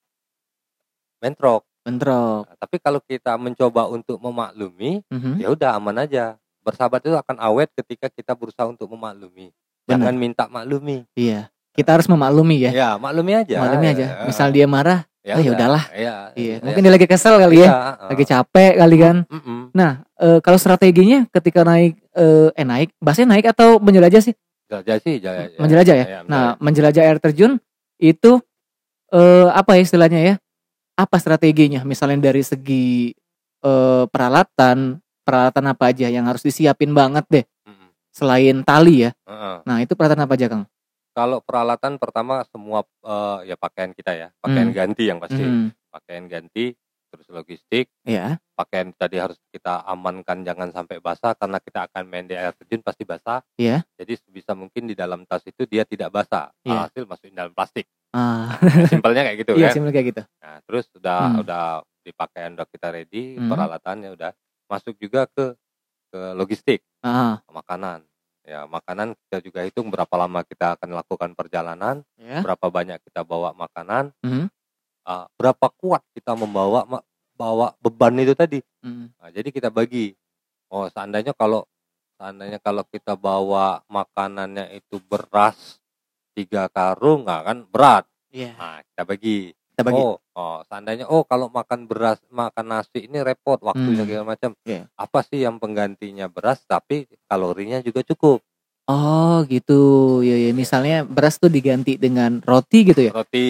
bentrok. Bentrok. Nah, tapi kalau kita mencoba untuk memaklumi, Mhm. ya udah aman aja. Bersahabat itu akan awet ketika kita berusaha untuk memaklumi. Jangan Benar. minta maklumi. Iya. Kita harus memaklumi ya. Ya, maklumi aja. Maklumi Ya, aja. heeh. Misal dia marah, Ya ah ya udah. udahlah. Iya, Iya, iya. mungkin dia lagi kesel kali Iya, ya. heeh. Lagi capek kali kan. Mhm. Nah, eee, kalau strateginya ketika naik, eee, eh naik, bahasanya naik atau menjelajah sih? Jelajah sih, jala ya. Menjelajah ya? Ya, Nah, menjelajah. menjelajah air terjun itu, eee, apa ya istilahnya ya, apa strateginya? Misalnya dari segi, eh, peralatan, peralatan apa aja yang harus disiapin banget deh Mm-mm. selain tali ya. Heeh. Nah, itu peralatan apa aja, Kang? Kalau peralatan pertama semua eh, ya pakaian kita ya, pakaian Hmm. ganti yang pasti, Hmm. pakaian ganti, terus logistik, Ya. pakaian tadi harus kita amankan jangan sampai basah karena kita akan main di air terjun pasti basah. Iya. Jadi sebisa mungkin di dalam tas itu dia tidak basah, Iya. hasil masukin dalam plastik. Ah. Nah, simpelnya kayak gitu Iya, kan. simpel kayak gitu. Nah, terus udah Hmm. udah di pakaian udah kita ready, Hmm. peralatannya udah masuk juga ke ke logistik, Ah. makanan. Ya, makanan kita juga hitung berapa lama kita akan lakukan perjalanan, Ya. berapa banyak kita bawa makanan, Hmm. uh, berapa kuat kita membawa ma- bawa beban itu tadi. Hmm. Nah, jadi kita bagi. Oh, seandainya kalau seandainya kalau kita bawa makanannya itu beras tiga karung, nggak kan berat. Iya. Nah, kita bagi. Kita bagi. Oh, oh, seandainya oh kalau makan beras, makan nasi ini repot waktunya Hmm. segala macam. Iya. Apa sih yang penggantinya beras tapi kalorinya juga cukup? Oh, gitu. Ya, ya. Misalnya beras tuh diganti dengan roti gitu ya? Roti,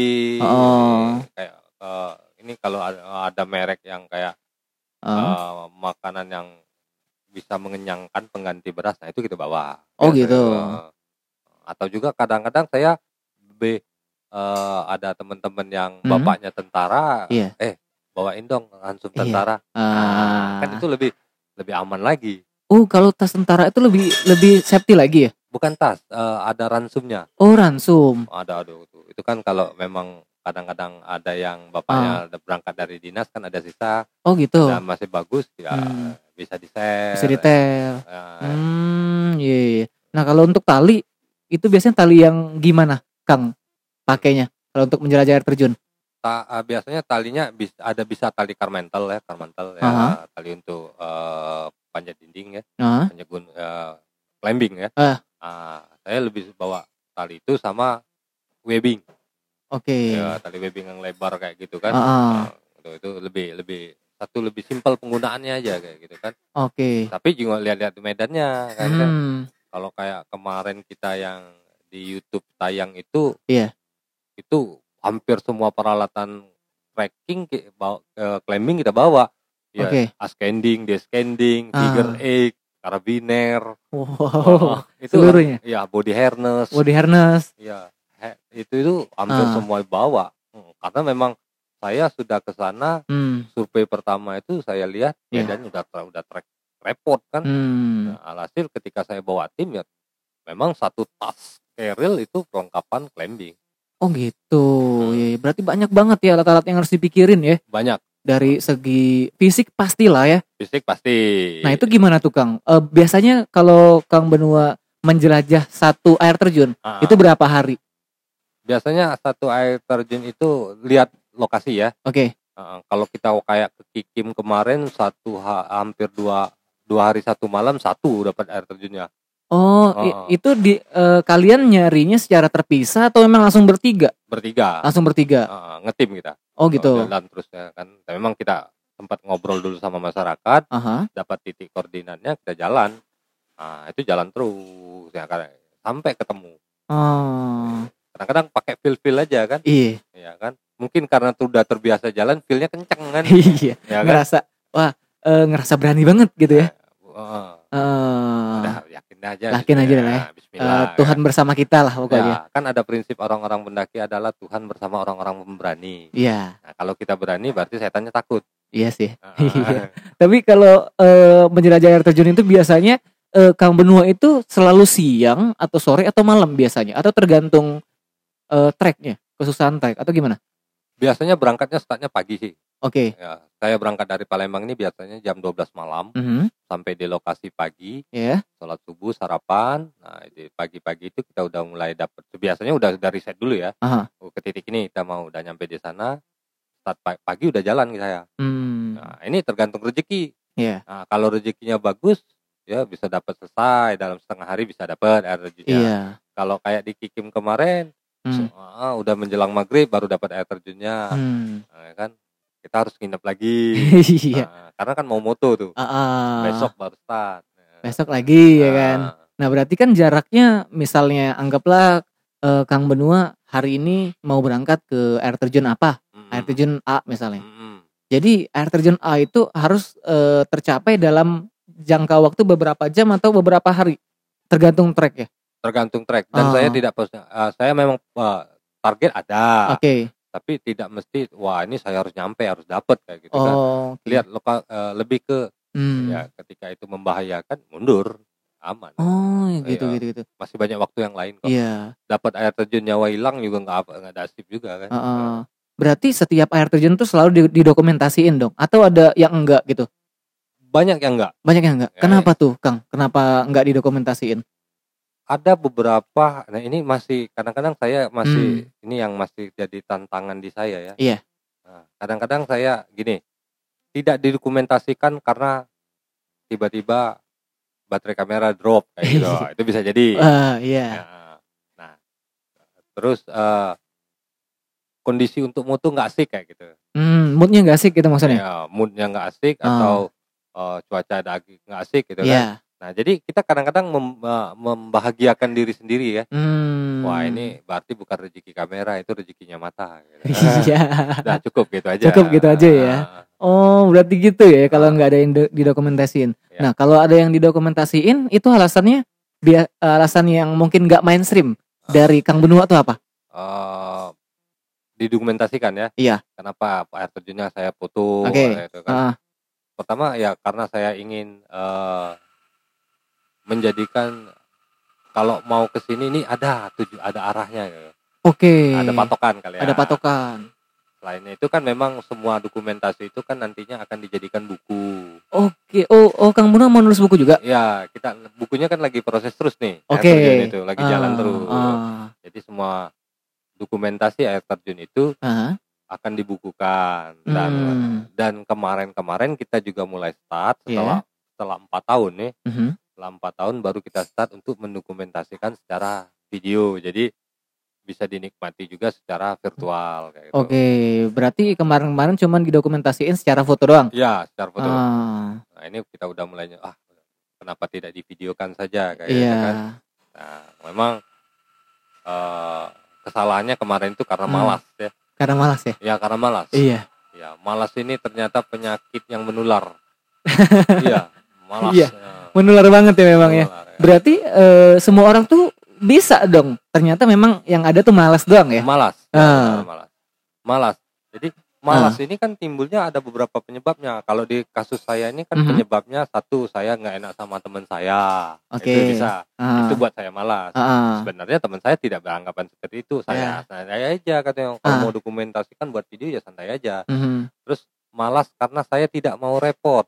Oh. kayak eh, ini kalau ada, ada merek yang kayak Oh. eh, makanan yang bisa mengenyangkan pengganti beras, nah itu kita bawa. Oh, Biasa, gitu. eh, atau juga kadang-kadang saya be eh, ada teman-teman yang Hmm. bapaknya tentara, Iya. eh bawain dong ransum Iya. tentara. Nah, kan Ah. itu lebih lebih aman lagi. Oh, kalau tas tentara itu lebih lebih safety lagi ya? Bukan tas, eh, ada ransumnya. Oh, ransum. Ada, aduh itu. Itu kan kalau memang kadang-kadang ada yang bapaknya udah berangkat dari dinas kan ada sisa, Oh, gitu. dan masih bagus ya Hmm. bisa di-share. Bisa detail. Ya, Hmm, iya, iya. Nah, kalau untuk tali itu biasanya tali yang gimana, Kang? Pakainya kalau untuk menjelajah air terjun? ta- eh, biasanya talinya bisa ada bisa tali karmentel ya, karmentel ya, Aha. tali untuk eh, panjat dinding ya, Nah, panjat gun eh, climbing ya. Ah. Ah, saya lebih bawa tali itu sama webbing. oke. Ya, tali webbing yang lebar kayak gitu kan. Ah, ah. Nah, itu, itu lebih lebih satu lebih simpel penggunaannya aja kayak gitu kan. Oke. Tapi juga lihat-lihat di medannya kan, kan. Hmm, Kalau kayak kemarin kita yang di YouTube tayang itu, Iya. itu hampir semua peralatan trekking ki- bawa, eh, climbing kita bawa. Ya, Oke. ascending, descending, Ah. figure eight, karabiner, Wow. itu Seluruhnya. ya body harness, Body harness. ya he- itu itu hampir Ah. semua bawa. Hmm, karena memang saya sudah ke sana, Hmm. survei pertama itu saya lihat Iya. medan udah tra- udah trek repot kan. Hmm. Nah, alhasil ketika saya bawa tim ya memang satu tas keril itu perlengkapan climbing. Oh, gitu. Hmm. Ya, ya. Berarti banyak banget ya alat-alat yang harus dipikirin ya. Banyak. Dari segi fisik pastilah ya. Fisik pasti. Nah, itu gimana tuh, Kang? Eh, biasanya kalau Kang Benua menjelajah satu air terjun, Ah, itu berapa hari? biasanya satu air terjun itu lihat lokasi ya. Oke. Ah, kalau kita kayak ke Kikim kemarin satu ha- hampir dua dua hari satu malam satu dapat air terjunnya. Oh, Oh. i- itu di eh, kalian nyarinya secara terpisah atau memang langsung bertiga? Bertiga. Langsung bertiga. Ah, ngetim kita. Oh, gitu. Jalan terus ya kan. Tapi memang kita sempat ngobrol dulu sama masyarakat, Aha. dapat titik koordinatnya, kita jalan. Nah, itu jalan terus ya kan sampai ketemu. Oh, Kadang-kadang pakai feel-feel aja kan, iya. ya kan. Mungkin karena tuh udah terbiasa jalan, feel-nya kenceng kan. Iya. Ya kan? Ngerasa wah, eh, ngerasa berani banget gitu ya. Heeh. Eh, Udah yakin aja. yakin aja lah ya. Bismillah, Bismillah, eh, Tuhan kan. bersama kita lah pokoknya. Ya, kan ada prinsip orang-orang pendaki adalah Tuhan bersama orang-orang pemberani. Iya, Nah, kalau kita berani berarti setannya takut. iya sih. Heeh. Tapi kalau eh, menjelajah air terjun itu biasanya eh, Kang Benua itu selalu siang atau sore atau malam biasanya atau tergantung eh, treknya, kesusahan trek atau gimana? Biasanya berangkatnya startnya pagi sih. Oke. Ya, saya berangkat dari Palembang ini biasanya jam dua belas malam Mhm. sampai di lokasi pagi, Ya. sholat subuh, sarapan. Nah, di pagi-pagi itu kita udah mulai dapat. Biasanya udah dari riset dulu ya. Aha. Oh, ke titik ini kita mau udah nyampe di sana. Start pa- pagi udah jalan saya. Hmm. Nah, ini tergantung rezeki. Iya. Nah, kalau rezekinya bagus, ya bisa dapat selesai dalam setengah hari bisa dapat air terjunnya. Iya. Kalau kayak di Kikim kemarin, Hmm. ah, udah menjelang maghrib baru dapat air terjunnya. Hmm. Nah, ya kan kita harus nginep lagi. Iya. Nah, karena kan mau moto tuh. Ah, ah. Besok baru start. Nah, Besok lagi ya kan. nah, Nah, berarti kan jaraknya misalnya anggaplah eh, Kang Benua hari ini mau berangkat ke air terjun apa? mm, Air terjun A misalnya. mm, mm. Jadi air terjun A itu harus uh, tercapai dalam jangka waktu beberapa jam atau beberapa hari, tergantung trek ya. Tergantung trek dan Oh. saya tidak uh, saya memang uh, target ada. Oke. Okay. Tapi tidak mesti wah ini saya harus nyampe harus dapat kayak gitu oh, kan. Okay. Lihat lokal uh, lebih ke hmm. ya ketika itu membahayakan mundur aman. Oh gitu ya, gitu gitu. Masih banyak waktu yang lain kok. Iya. Dapat air terjun nyawa hilang juga nggak nggak ada asip juga kan. Uh, uh. Berarti setiap air terjun tuh selalu didokumentasiin dong? Atau ada yang enggak gitu? Banyak yang enggak. Banyak yang enggak. Ya, Kenapa ya. tuh Kang? Kenapa enggak didokumentasiin? Ada beberapa, nah ini masih kadang-kadang saya masih hmm. ini yang masih jadi tantangan di saya ya. Iya. Nah, kadang-kadang saya gini, tidak didokumentasikan karena tiba-tiba baterai kamera drop kayak gitu, itu bisa jadi. Uh, iya. Nah, nah, terus uh, kondisi untuk moto nggak asik kayak gitu. Hmm, moodnya nggak asik gitu maksudnya? Ya, moodnya nggak asik uh. atau uh, cuaca nggak asik gitu yeah. kan. Nah, jadi kita kadang-kadang mem, membahagiakan diri sendiri ya. Hmm. Wah, ini berarti bukan rezeki kamera, itu rezekinya mata. Gitu. Iya. Nah, cukup gitu aja. Cukup gitu aja ya. Oh, berarti gitu ya kalau nggak ada yang didokumentasiin. Ya. Nah, kalau ada yang didokumentasiin, itu alasannya dia alasan yang mungkin nggak mainstream dari Kang Benua tuh apa? Uh, didokumentasikan ya. Iya. Kenapa air terjunnya saya foto? Oke. Gitu kan. Uh. Pertama ya karena saya ingin uh, menjadikan kalau mau ke sini ini ada tujuh ada arahnya gitu. Oke. Ada patokan kali ya. Ada patokan. Selainnya itu kan memang semua dokumentasi itu kan nantinya akan dijadikan buku. Oke. Oh, oh Kang Benua mau nulis buku juga? Ya, kita bukunya kan lagi proses terus nih. Oke. Air terjun itu lagi uh, jalan terus. Uh. Jadi semua dokumentasi air terjun itu uh. akan dibukukan dan hmm. dan kemarin-kemarin kita juga mulai start setelah yeah. setelah empat tahun nih. Uh-huh. Setelah empat tahun baru kita start untuk mendokumentasikan secara video. Jadi bisa dinikmati juga secara virtual kayak gitu. Oke, berarti kemarin-kemarin cuma didokumentasiin secara foto doang? Iya, secara foto. Ah. Nah, ini kita udah mulai ah kenapa tidak divideokan saja kayak yeah. gitu kan. Nah, memang uh, kesalahannya kemarin itu karena hmm. malas ya. Karena malas ya? Ya, karena malas. Iya. Ya, malas ini ternyata penyakit yang menular. Iya, malas. Iya. Ya. Menular banget ya memang menular, ya. ya. Berarti uh, semua orang tuh bisa dong. Ternyata memang yang ada tuh malas doang ya. Malas. Uh. Ya, malas. Malas. Jadi malas uh. ini kan timbulnya ada beberapa penyebabnya. Kalau di kasus saya ini kan uh-huh. penyebabnya satu, saya nggak enak sama teman saya. Okay. Itu bisa. Uh. Itu buat saya malas. Uh. Sebenarnya teman saya tidak beranggapan seperti itu. Saya yeah. santai aja katanya. Kalau uh. mau dokumentasikan buat video ya santai aja. Uh-huh. Terus malas karena saya tidak mau repot.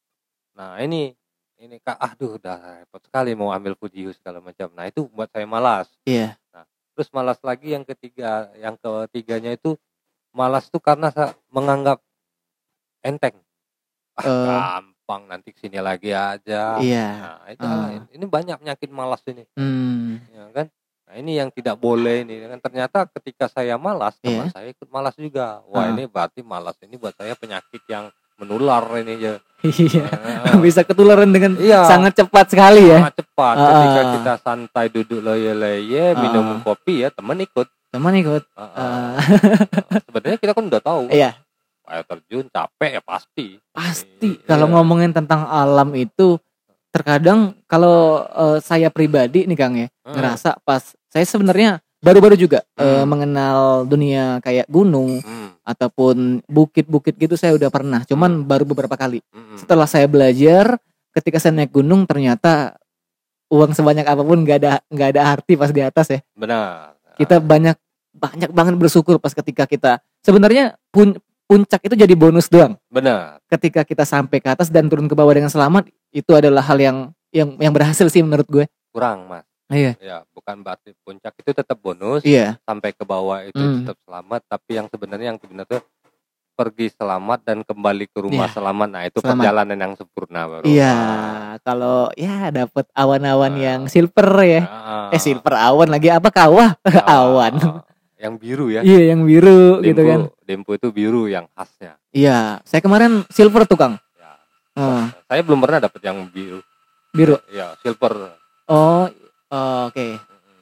Nah ini ini kak, aduh udah repot sekali mau ambil video segala macam. Nah itu buat saya malas. Iya. Yeah. Nah, terus malas lagi yang ketiga, yang ketiganya itu malas tuh karena saya menganggap enteng. Ah, uh, gampang nanti kesini lagi aja. Iya. Nah itu uh. ini banyak penyakit malas ini. Hmm. Ya kan? Nah ini yang tidak boleh ini kan. Ternyata ketika saya malas, teman yeah. saya ikut malas juga. Wah uh. ini berarti malas ini buat saya penyakit yang menular ini ya. Iya. Nah, bisa ketularan dengan iya, sangat cepat sekali ya. Sangat cepat. Uh, Ketika kita santai duduk leye-leye uh, minum kopi ya teman ikut. Teman ikut. Uh, uh. uh. Sebenarnya kita kan udah tahu. Iya. Air terjun capek ya pasti. Pasti. Kalau iya. ngomongin tentang alam itu terkadang kalau uh, saya pribadi nih Kang ya hmm. ngerasa pas saya sebenarnya baru-baru juga hmm. uh, mengenal dunia kayak gunung. Hmm. Ataupun bukit-bukit gitu saya udah pernah, cuman baru beberapa kali. Mm-hmm. Setelah saya belajar, ketika saya naik gunung ternyata uang sebanyak apapun nggak ada nggak ada arti pas di atas ya. Benar. Kita banyak banyak banget bersyukur pas ketika kita sebenarnya pun, puncak itu jadi bonus doang. Benar. Ketika kita sampai ke atas dan turun ke bawah dengan selamat, itu adalah hal yang yang yang berhasil sih menurut gue. Kurang mas. Iya. Ya, bukan berarti puncak itu tetap bonus. Iya. Sampai ke bawah itu mm. tetap selamat. Tapi yang sebenarnya yang sebenarnya pergi selamat dan kembali ke rumah yeah. selamat. Nah itu selamat. Perjalanan yang sempurna baru. Iya. Kalau ya dapat awan-awan uh. yang silver ya. Uh. Eh silver awan lagi apa kawah? Uh. Awan. Yang biru ya. Iya yang biru Dempo, gitu kan. Dempo itu biru yang khasnya. Iya. Saya kemarin silver tuh Kang. Ya. Uh. Saya belum pernah dapat yang biru. Biru. Iya silver. Oh. Oh, oke. Okay.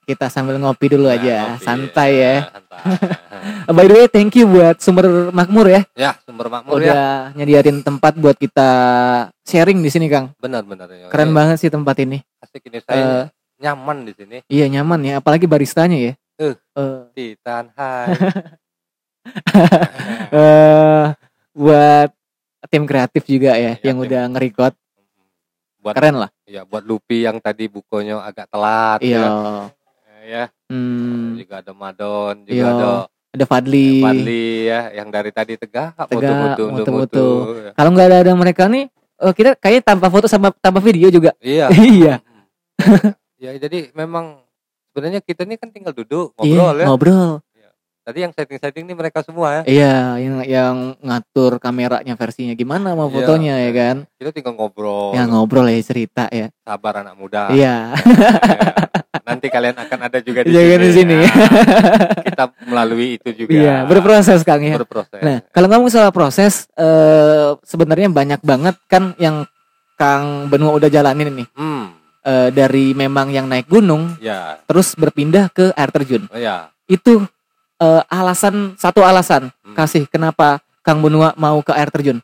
kita sambil ngopi dulu Nah, aja, ngopi, santai ya. santai. By the way, thank you buat Sumber Makmur ya. Ya, Sumber Makmur ya. Udah nyediain tempat buat kita sharing di sini, Kang. Benar-benar ya. Keren Ini banget sih tempat ini. asik ini saya Eh, nyaman di sini. Iya nyaman ya, apalagi baristanya ya. Eh. Eh, Titan Hai. eh, buat tim kreatif juga ya, Ya, yang tim. udah nge-record. Buat Keren lah. ya buat Lupi yang tadi bukonya agak telat Iya. ya. Ya, Hmm, juga ada Madon, juga iya. ada Ada Fadli. Fadli ya, yang dari tadi tegak, Tegak, mutu-mutu, mutu-mutu. mutu-mutu. Ya. Kalau nggak ada ada mereka nih, eh, kita kayaknya tanpa foto sama tanpa video juga. Iya. Iya. Ya, jadi memang sebenarnya kita ini kan tinggal duduk Iya, ngobrol ya. ngobrol. Tadi yang setting-setting ini mereka semua ya. Iya, yang yang ngatur kameranya versinya gimana mau Iya. fotonya ya kan. Kita tinggal ngobrol. Ya ngobrol ya cerita ya. Sabar anak muda. Iya. Ya. Nanti kalian akan ada juga di Iya, sini. di sini. Nah, kita melalui itu juga. Iya, berproses Kang ya. Berproses. Nah, kalau ngomong soal proses, eh, sebenarnya banyak banget kan yang Kang Benua udah jalanin nih. Hmm, Eh, dari memang yang naik gunung, ya, terus berpindah ke air terjun. oh, ya. Itu eh, alasan satu alasan Hmm. kasih kenapa Kang Benua mau ke air terjun.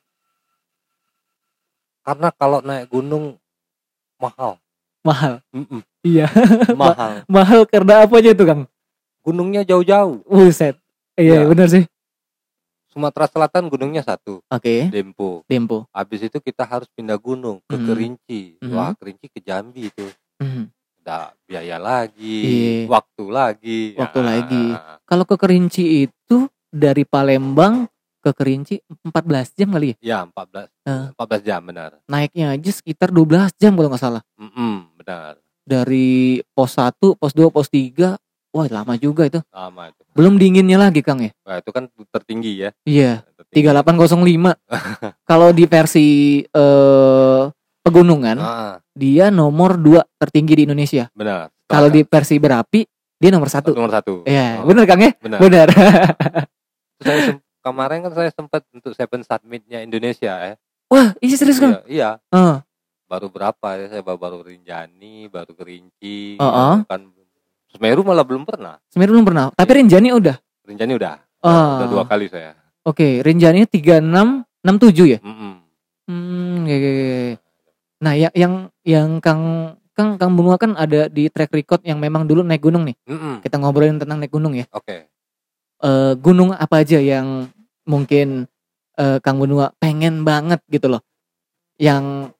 Karena kalau naik gunung mahal. Mahal. Mm-mm, Iya, mahal. mahal karena apa aja tuh Kang? Gunungnya jauh-jauh. Buset. Iya, Iya. benar sih. Sumatera Selatan gunungnya satu, Oke, Dempo. Dempo. Habis itu kita harus pindah gunung ke Mhm. Kerinci. Mhm. Wah, Kerinci ke Jambi itu. Mhm. Ada biaya lagi, Iya. waktu lagi. Waktu Ya. lagi. Kalau ke Kerinci itu dari Palembang ke Kerinci empat belas jam kali ya? Ya, empat belas. Eh. empat belas jam benar. Naiknya aja sekitar dua belas jam kalau nggak salah. Mm-mm, benar. Dari pos satu, pos dua, pos tiga. Wah, lama juga itu. Lama itu. Belum dinginnya lagi Kang ya? Wah, itu kan tertinggi ya. Iya, Tertinggi. tiga delapan nol lima. Kalau di versi eh, pegunungan, Ah, dia nomor dua tertinggi di Indonesia. benar. Kalau di versi berapi, dia nomor satu. nomor satu. Iya, Oh, bener Kang ya? benar. Bener. Terus saya sem- kemarin kan saya sempat untuk Seven Summit-nya Indonesia ya. Wah, ini serius Kang? Iya, iya. Heeh. Baru berapa ya? Saya baru, baru Rinjani, baru Kerinci. Heeh. Kan Semeru malah belum pernah. Semeru belum pernah. Tapi Rinjani udah. Rinjani udah. Ah. Udah dua kali saya. Oke, Rinjani tiga enam enam tujuh ya? Mm-mm. Hmm, ya, ya, ya. Nah, ya, yang yang Kang Kang Kang Benua kan ada di track record yang memang dulu naik gunung nih. Mm-mm. Kita ngobrolin tentang naik gunung ya. Oke. Eh, gunung apa aja yang mungkin eh, Kang Benua pengen banget gitu loh, yang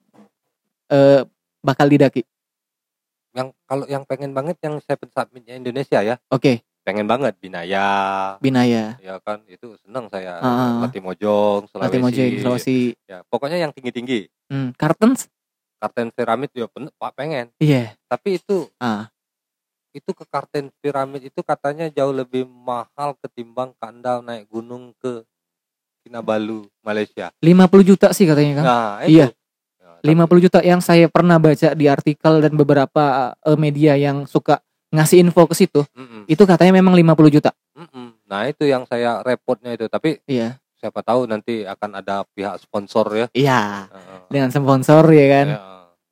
eh, bakal didaki. Yang kalau yang pengen banget yang Seven Summit-nya Indonesia ya. Oke, Pengen banget Binaya. Binaya, Ya kan itu seneng saya. Ah. Latimojong, Sulawesi. Latimojong, Sulawesi, Ya, pokoknya yang tinggi-tinggi. hmm, Kartens, Karten Piramid ya pen- Pak pengen. iya, Tapi itu ah, itu ke Karten Piramid itu katanya jauh lebih mahal ketimbang Anda naik gunung ke Kinabalu, Malaysia. lima puluh juta sih katanya Kang. Nah, Iya. itu. Ya, lima puluh juta yang saya pernah baca di artikel dan beberapa eh, media yang suka ngasih info ke situ, Mm-mm, itu katanya memang lima puluh juta. mm-mm. Nah, itu yang saya repotnya itu. Tapi Iya. siapa tahu nanti akan ada pihak sponsor ya. Iya, Heeh. dengan sponsor ya kan. Ya,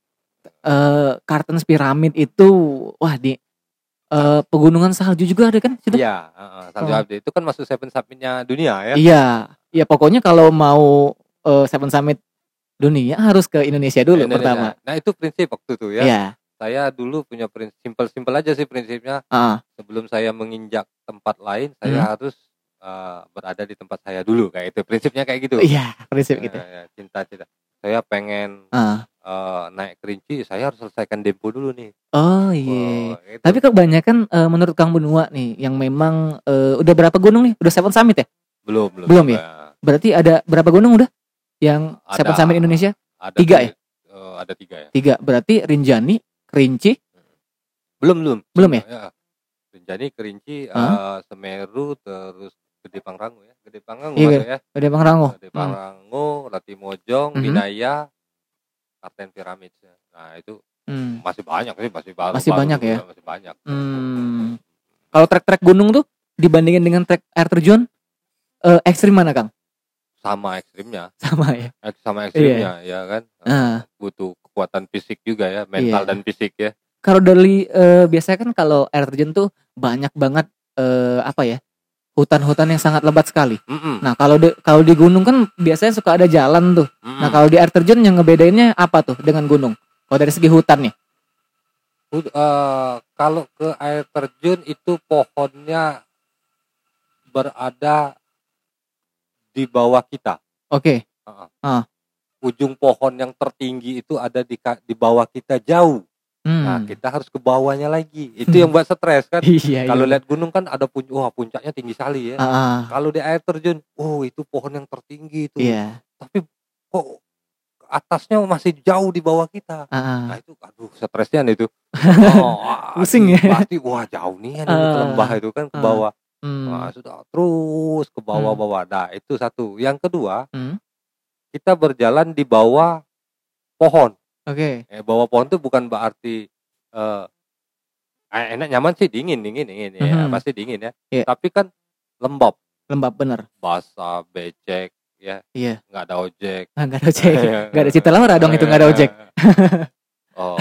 Eh Kartens Piramid itu wah di eh, pegunungan salju juga ada kan situ? Iya, heeh, Salju Oh. Abdi itu kan masuk Seven Summit-nya dunia ya. Iya, ya pokoknya kalau mau eh, Seven Summit dunia harus ke Indonesia dulu Indonesia. pertama. Nah, itu prinsip waktu itu ya. Iya, Saya dulu punya prinsip simpel-simpel aja sih prinsipnya. ah, Sebelum saya menginjak tempat lain, saya Hmm. harus uh, berada di tempat saya dulu kayak itu. Prinsipnya kayak gitu. iya prinsip Ya, gitu. ya, cinta-cinta. Saya pengen Ah, uh, naik Kerinci, saya harus selesaikan Dempo dulu nih. oh iya. Oh, gitu. Tapi kebanyakan eh, menurut Kang Benua nih, yang memang eh, udah berapa gunung nih? Udah Seven Summit ya? belum, belum. belum ya? sampai. Berarti ada berapa gunung udah? Yang Ada. Seven Summit Indonesia? Ada tiga tiga- uh, ada tiga ya. Tiga. Berarti Rinjani, Kerinci, Belum, belum. belum ya? Ya. Rinjani, Kerinci, Hah? uh, Semeru, terus Gede Pangrango ya. Gede Pangrango Iya, masuk ya. Gede Pangrango. Gede Hmm. Pangrango, Latimojong, Mhm. Binaya, Karten Piramid. Nah, itu Hmm. masih banyak sih, masih baru. Masih baru banyak juga, ya? Masih banyak. Hmm. Kalau trek-trek gunung tuh dibandingin dengan trek air terjun, eh, ekstrim mana Kang? Sama ekstrimnya, Sama ya. ek- sama ekstrimnya ya kan. Ah. Butuh kekuatan fisik juga ya, mental Iya. dan fisik ya. Kalau dari eh, biasanya kan kalau air terjun tuh banyak banget eh, apa ya? Hutan-hutan yang sangat lebat sekali. Mm-mm. Nah, kalau di kalau di gunung kan biasanya suka ada jalan tuh. Mm-mm. Nah, kalau di air terjun yang ngebedainnya apa tuh dengan gunung? Kalau dari segi hutan nih. Ud- eh, kalau ke air terjun itu pohonnya berada di bawah kita. Oke. Heeh. Ah. Ujung pohon yang tertinggi itu ada di ka- di bawah kita jauh. Nah, Hmm. kita harus ke bawahnya lagi. Itu yang buat stres kan. Iya, Kalau iya. lihat gunung kan ada pun wah puncaknya tinggi sekali ya. Ah, ah. Kalau di air terjun, oh itu pohon yang tertinggi itu. Iya. Tapi kok atasnya masih jauh di bawah kita. Ah, ah. Nah itu aduh stresnya nih itu. Oh, wah, Pusing ya. Pasti wah jauh nih kan ini ke Ah. lembah itu kan ke Ah. bawah. Hmm. Nah, sudah terus ke bawah-bawah. Nah, itu satu. Yang kedua, Hmm. kita berjalan di bawah pohon. Oke. Eh, bawah pohon itu bukan berarti eh, enak nyaman sih dingin dingin dingin ya Mhm. pasti dingin ya. Iya. Tapi kan lembab, Lembab bener. basah, becek ya, Iya. nggak ada ojek. Ah, nggak ada ojek. Nggak ada Cita Laura dong itu nggak ada ojek. Oh,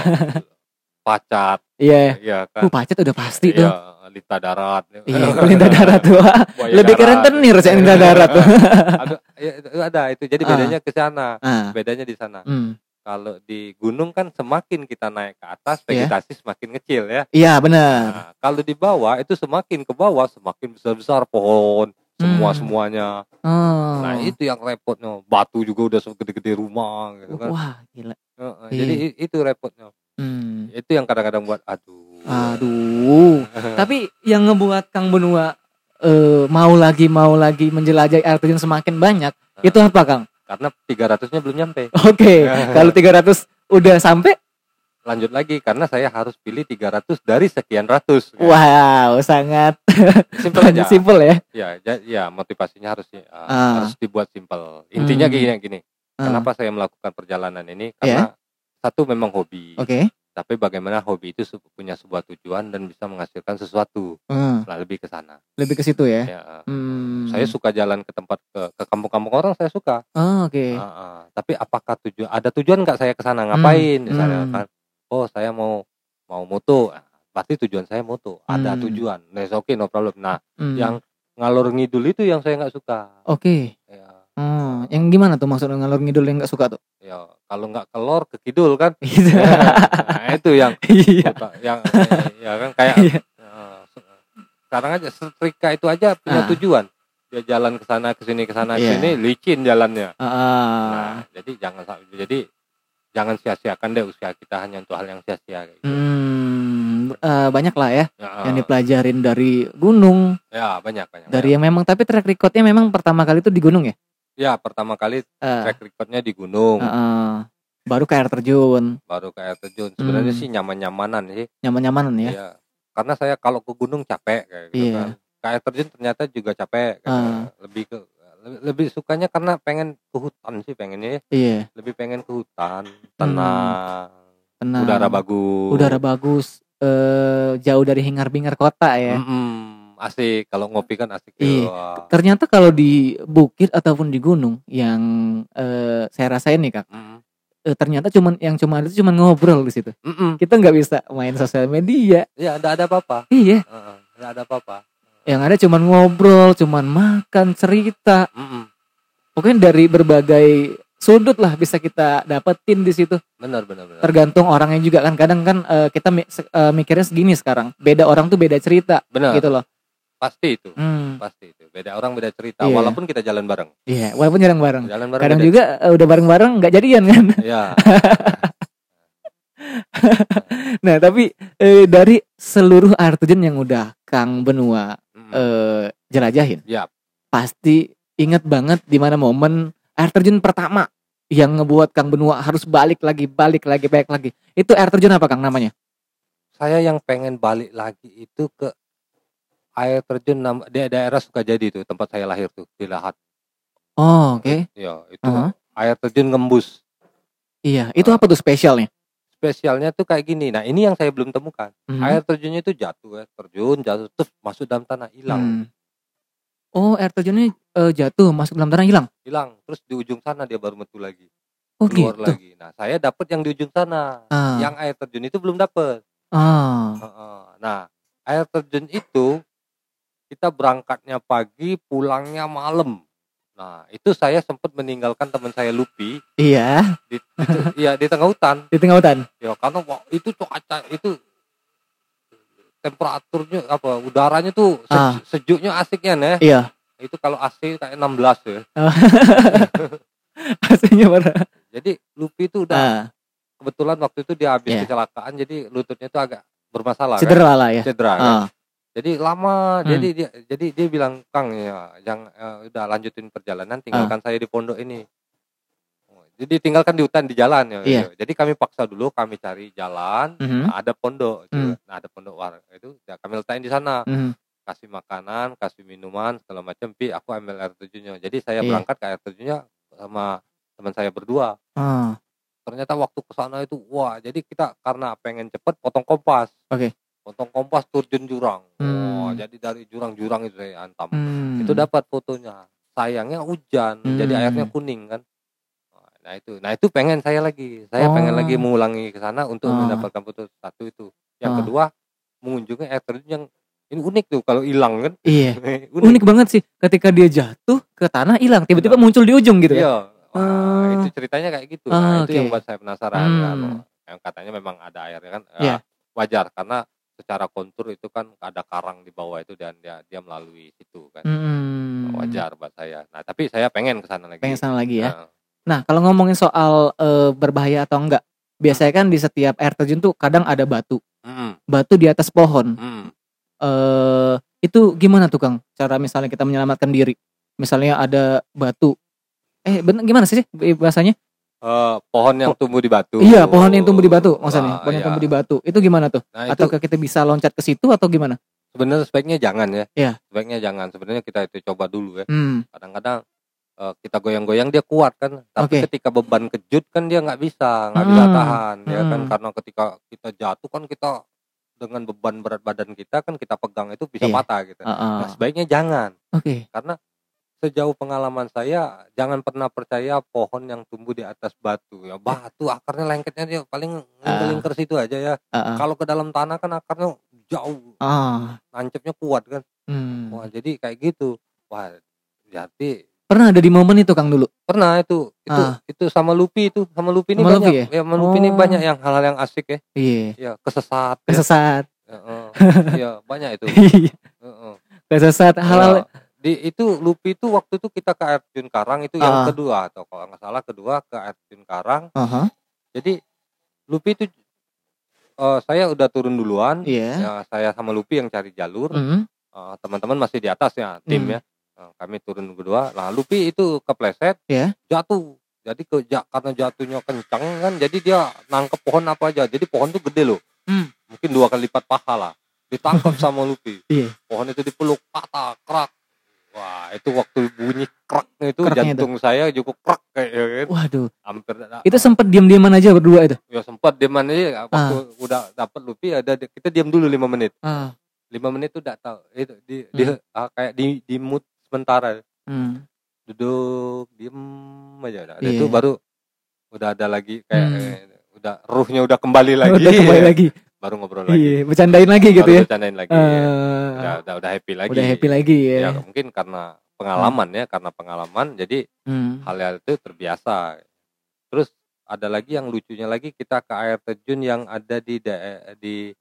pacat, Iya. ya Uh, kan. pacet udah pasti tuh. Iya, lintah darat. Iya, Linda darat tuh. Wah, Buaya lebih darat. keren tenir sih Linda darat tuh. Ada, ya, itu ada itu. Jadi Ah. bedanya ke sana. Ah. Bedanya di sana. Hmm. Kalau di gunung kan semakin kita naik ke atas, Iya. vegetasi semakin kecil ya. Iya, benar. Nah, kalau di bawah itu semakin ke bawah semakin besar-besar pohon, semua semuanya. Oh. Nah, itu yang repotnya. Batu juga udah segede-gede rumah gitu kan. Wah, gila. Heeh, Iya. Jadi i- itu repotnya. Hmm. Itu yang kadang-kadang buat aduh. Aduh. Tapi yang ngebuat Kang Benua eh, mau lagi mau lagi menjelajahi air terjun semakin banyak, itu apa, Kang? Karena tiga ratusnya belum nyampe. Oke, kalau tiga ratus udah sampai, Lanjut lagi karena saya harus pilih tiga ratus dari sekian ratus. wow, sangat Simpel aja. simpel ya. Ya, ja- ya motivasinya harus uh, Ah. harus dibuat simpel. Intinya Hmm. gini gini. Ah, Kenapa saya melakukan perjalanan ini? Karena satu memang hobi. Oke. Tapi bagaimana hobi itu su- punya sebuah tujuan dan bisa menghasilkan sesuatu. Hmm, Nah, lebih ke sana. lebih ke situ ya. Ya, uh, Hmm. Saya suka jalan ke tempat ke, ke kampung-kampung orang saya suka. Oh, oke. Uh, uh, tapi apakah tujuan ada tujuan nggak saya ke sana ngapain? Misalnya hmm. kan, oh saya mau mau moto. Nah, pasti tujuan saya moto. Ada Hmm. tujuan. Nah, oke okay, no problem. Nah, Hmm. yang ngalor ngidul itu yang saya nggak suka. Oke. Ya, Oh, yang gimana tuh maksudnya ngalor ngidul yang nggak suka tuh? ya kalau nggak kelor ke kidul kan. Gitu. Nah, itu yang Iya. yang ya kan kayak Iya. eh, sekarang aja setrika itu aja punya Ah. tujuan. Dia jalan ke sana ke sini ke sana ke Iya. sini licin jalannya. Ah. Nah, jadi jangan sa- jadi jangan sia-siakan deh usia kita hanya untuk hal yang sia-sia kayak gitu. Hmm, eh, banyak lah ya Ya, yang dipelajarin dari gunung, ya banyak banyak. dari yang memang tapi track recordnya memang pertama kali itu di gunung ya. Ya pertama kali Eh, track recordnya di gunung, eh, eh. Baru ke air terjun, baru ke air terjun. Sebenarnya Hmm. sih nyaman-nyamanan sih. nyaman-nyamanan ya. Iya. Karena saya kalau ke gunung capek kayak gitu Iya. kan. Ke air terjun ternyata juga capek. kayak Ah. Lebih ke lebih, lebih sukanya karena pengen ke hutan sih pengennya. ya. Iya, Lebih pengen ke hutan, tenang, tenang. udara bagus. Udara bagus, eh, jauh dari hingar-bingar kota ya. Mm-mm. Asik kalau ngopi kan asik. Iya. Wah. Ternyata kalau di bukit ataupun di gunung yang eh, saya rasain nih Kak, Mm-mm. eh, ternyata cuman yang cuma itu cuman ngobrol di situ. Mm-mm. Kita nggak bisa main sosial media. Ya enggak ada apa-apa. Iya, Heeh, enggak ada apa-apa. yang ada cuman ngobrol, cuman makan, cerita. Mm-mm. Pokoknya dari berbagai sudut lah bisa kita dapetin di situ. Benar benar benar. Tergantung orangnya juga kan. Kadang kan eh, kita mi- se- eh, mikirnya segini sekarang. Beda orang tuh beda cerita Benar. gitu loh. Pasti itu. Hmm, Pasti itu. Beda orang beda cerita Iya. walaupun kita jalan bareng. iya, walaupun jarang bareng. Jalan bareng. Kadang beda- juga eh, udah bareng-bareng nggak jadian kan. Ya. Nah tapi eh, dari seluruh air terjun yang udah Kang Benua Mm. eh, jelajahin, Yap. pasti inget banget di mana momen air terjun pertama yang ngebuat Kang Benua harus balik lagi, balik lagi, balik lagi. Itu air terjun apa Kang namanya? Saya yang pengen balik lagi itu ke air terjun nam- di daerah Sukajadi itu tempat saya lahir tuh di Lahat. Oh, oke. Ya, itu Aha. air terjun ngembus. Iya, itu apa tuh spesialnya? Spesialnya tuh kayak gini. Nah, ini yang saya belum temukan. Mhm. Air terjunnya itu jatuh ya, terjun, jatuh terus masuk dalam tanah, hilang. Hmm. Oh, air terjunnya eh, jatuh masuk dalam tanah hilang. Hilang. Terus di ujung sana dia baru metu lagi. Oh Keluar gitu. lagi. Nah, saya dapat yang di ujung sana. Ah. Yang air terjun itu belum dapat. Oh. Heeh. Nah, air terjun itu kita berangkatnya pagi, pulangnya malam. Nah, itu saya sempat meninggalkan teman saya Lupi Iya. di itu iya di tengah hutan. Di tengah hutan. Ya karena wah, itu cuaca itu temperaturnya apa udaranya tuh sejuk, Ah. sejuknya asiknya nih. Iya. Itu kalau A C kayak enam belas ya. A C-nya parah. Jadi Lupi itu udah Ah. kebetulan waktu itu dia habis Iya. kecelakaan jadi lututnya tuh agak bermasalah Cedera lah ya. kan. Cedera kan. Ah. Jadi lama, Hmm. jadi dia jadi dia bilang, "Kang ya, yang eh, udah lanjutin perjalanan, tinggalkan saya di pondok ini." Oh, jadi tinggalkan di hutan di jalan ya. Iya. gitu. Jadi kami paksa dulu, kami cari jalan, Mhm. nah, ada pondok, gitu. Hmm. Nah ada pondok warga itu, ya kami letakin di sana, Mhm. kasih makanan, kasih minuman segala macam. Pi, aku ambil air terjunnya. Jadi saya Iya. berangkat ke air terjunnya sama teman saya berdua. Ah. Ternyata waktu ke sana itu, wah, jadi kita karena pengen cepet potong kompas. Oke. Potong kompas turun jurang. Hmm. Wah, jadi dari jurang-jurang itu saya hantam. Hmm. Itu dapat fotonya. Sayangnya hujan, jadi Hmm. airnya kuning kan. Nah itu, nah itu pengen saya lagi. Saya pengen lagi Oh. mengulangi ke sana untuk Ah. mendapatkan foto satu itu. Yang Ah. kedua, mengunjungi air terjun yang ini unik tuh kalau hilang kan. Iya. unik. Unik banget sih. Ketika dia jatuh ke tanah hilang, tiba-tiba Hilang. muncul di ujung gitu ya. Iya. Wah, Ah. itu ceritanya kayak gitu. Ah, Nah, itu oke. yang buat saya penasaran Hmm. kan. Yang katanya memang ada airnya kan. Iya. Ya, wajar karena secara kontur itu kan ada karang di bawah itu dan dia dia melalui situ kan. Hmm. Wajar buat saya. Nah, tapi saya pengen ke sana lagi. Pengen sana lagi ya. Nah, Nah, kalau ngomongin soal eh, berbahaya atau enggak, biasanya kan di setiap air terjun tuh kadang ada batu. mm, Batu di atas pohon. mm. Eh itu gimana tuh Kang? Cara misalnya kita menyelamatkan diri. Misalnya ada batu. Eh bener gimana sih bahasanya? Eh, pohon yang tumbuh di batu. Iya, pohon yang tumbuh di batu maksudnya. Ah, Pohon yang iya. tumbuh di batu. Itu gimana tuh? Nah, itu Atau kita bisa loncat ke situ atau gimana? sebenarnya sebaiknya jangan ya. Iya. Sebaiknya jangan. Sebenarnya kita itu coba dulu ya. Hmm. Kadang-kadang eh, kita goyang-goyang dia kuat kan. Tapi Oke. ketika beban kejut kan dia nggak bisa, nggak bisa Hmm. tahan ya kan. Hmm. Karena ketika kita jatuh kan kita dengan beban berat badan kita kan kita pegang itu bisa Iya. patah gitu. Heeh. Nah, sebaiknya jangan. Oke. Karena sejauh pengalaman saya, jangan pernah percaya pohon yang tumbuh di atas batu. Ya batu akarnya lengketnya dia paling lingkar situ aja ya. Heeh. Kalau ke dalam tanah kan akarnya jauh, Ah. nancepnya kuat kan. Hmm. Wah, jadi kayak gitu. Wah, jadi Pernah ada di momen itu Kang dulu? pernah itu itu Ah. itu sama Lupi itu sama Lupi ini Sama Lupi banyak ya? ya, sama Lupi ini Oh. banyak yang hal-hal yang asik ya. Iya. Ya kesesat. Ya. Kesesat. Heeh. Iya, banyak itu. Iya. Heeh. Kesesat hal-hal. Ya, di itu Lupi itu waktu itu kita ke air terjun Karang itu yang Ah. kedua atau kalau nggak salah kedua ke air terjun Karang. Aha. Jadi Lupi itu eh, saya udah turun duluan. Iya. Ya, saya sama Lupi yang cari jalur. Hmm. Eh, teman-teman masih di atas ya tim Hmm. ya. Nah, kami turun berdua. Nah, Lupi itu kepleset, Iya. jatuh. Jadi ke ja- karena jatuhnya kencang kan, jadi dia nangkep pohon apa aja. Jadi pohon tuh gede loh, Hmm. mungkin dua kali lipat paha lah. Ditangkap sama Lupi. Iya. Pohon itu dipeluk, patah, kerak. Wah, itu waktu bunyi kraknya itu Keraknya jantung saya juga krak kayak ya kan. Waduh. Hampir Itu sempet diam-diaman aja berdua itu. ya sempat diam aja waktu udah dapat Lupi ada kita diam dulu lima menit. Ah. lima menit tuh udah tahu itu di, di ah, kayak di di mood sementara. Hmm. Duduk diem aja udah. Iya. Itu baru udah ada lagi kayak Hmm. eh, udah ruhnya udah kembali lagi. Udah kembali lagi. Baru ngobrol lagi. Iya, bercandain lagi gitu Baru ya. bercandain lagi. Eh, ya. Udah, udah udah happy lagi. Udah happy lagi ya. Ya mungkin karena pengalaman ya, karena pengalaman jadi Hmm. hal-hal itu terbiasa. Terus ada lagi yang lucunya lagi kita ke air terjun yang ada di dae- di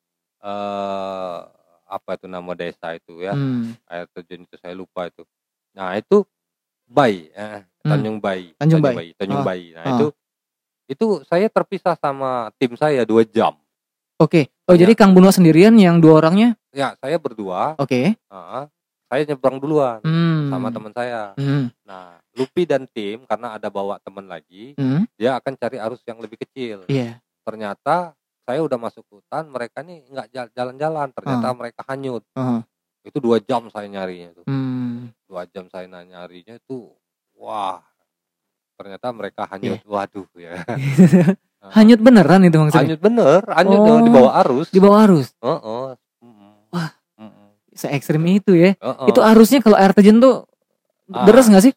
eh, apa itu nama desa itu ya. Hmm. Air terjun itu saya lupa itu. Nah, itu Bai, eh, Hmm. Tanjung Bai, Tanjung Bai. Tanjung Oh. Bai. Nah, Oh. itu itu saya terpisah sama tim saya dua jam. Oke. Oh, Iya. jadi Kang Bunwa sendirian yang dua orangnya? Ya, saya berdua, Oke. heeh, saya nyebrang duluan Hmm. sama teman saya. Hmm. Nah, Lupi dan tim karena ada bawa teman lagi, Hmm. dia akan cari arus yang lebih kecil. Iya. Ternyata saya udah masuk hutan, mereka nih nggak jal- jalan-jalan, ternyata Oh. mereka hanyut. Oh. Itu dua jam saya nyarinya tuh. Hmm. Dua jam saya nyarinya itu, wah, ternyata mereka hanyut. Waduh ya. Hanyut beneran itu maksudnya? Hanyut bener, hanyut Oh. dong, di bawah arus. Di bawah arus. Heeh. Mm-mm. Wah. Mm-mm. Se-ekstrim itu ya. Heeh. Itu arusnya kalau air terjun tuh Ah. deras nggak sih?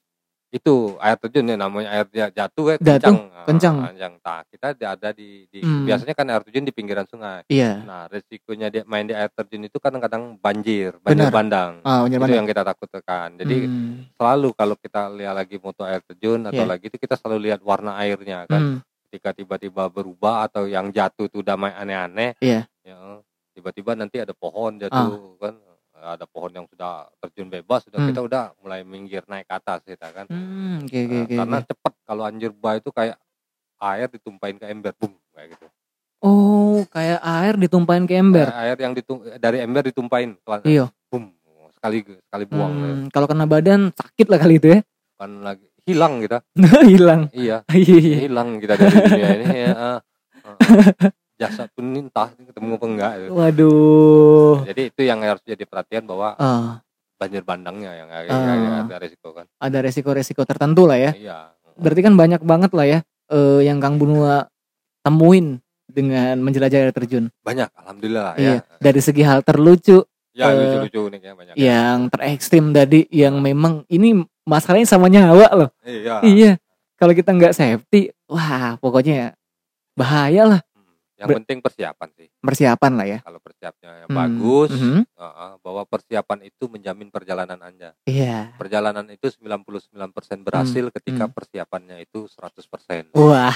Itu air terjun ya, namanya air jatuh ya Jatuh, kencang. kencang. Nah, kencang. Nah, kita ada di, di Hmm. biasanya kan air terjun di pinggiran sungai. Iya. Nah, resikonya dia main di air terjun itu kadang-kadang banjir, banjir Benar. bandang. Ah, banjir itu bandang. yang kita takutkan. Jadi Hmm. selalu kalau kita lihat lagi moto air terjun atau Iya. lagi itu kita selalu lihat warna airnya kan. Hmm. Ketika tiba-tiba berubah atau yang jatuh itu udah main aneh-aneh. Iya. Ya, tiba-tiba nanti ada pohon jatuh kan. Ada pohon yang sudah terjun bebas, sudah Hmm. kita udah mulai minggir naik ke atas kita kan. Hmm, oke oke Nah, oke. karena oke. cepat kalau anjir bah itu kayak air ditumpahin ke ember, boom kayak gitu. Oh, kayak air ditumpahin ke ember. Kayak air yang ditum- dari ember ditumpahin, Iya. boom, sekali sekali buang. ya. Hmm, kalau kena badan sakit lah kali itu ya. Kan lagi hilang kita. Hilang. Iya, Iya, iya. hilang kita dari dunia ini ya. Uh, uh, jasa pun entah ketemu apa enggak. Gitu. Waduh. Jadi itu yang harus jadi perhatian bahwa Ah, banjir bandangnya yang yang- Ah. yang ada resiko kan. ada resiko-resiko tertentu lah ya. Iya. Berarti kan banyak banget lah ya eh, yang Kang Bunua temuin dengan menjelajah air terjun. Banyak, alhamdulillah Iya. ya. Dari segi hal terlucu, Ya Eh, lucu-lucu uniknya banyak. yang terekstrim tadi, yang memang ini masalahnya sama nyawa loh. Iya. Iya. Kalau kita nggak safety, wah pokoknya bahaya lah. Yang Ber- penting persiapan sih. Persiapan lah ya. Kalau persiapnya yang Hmm, bagus, mhm. uh-uh, bahwa persiapan itu menjamin perjalanan Anda. Iya. Perjalanan itu sembilan puluh sembilan persen berhasil ketika hmm. persiapannya itu seratus persen. Wow.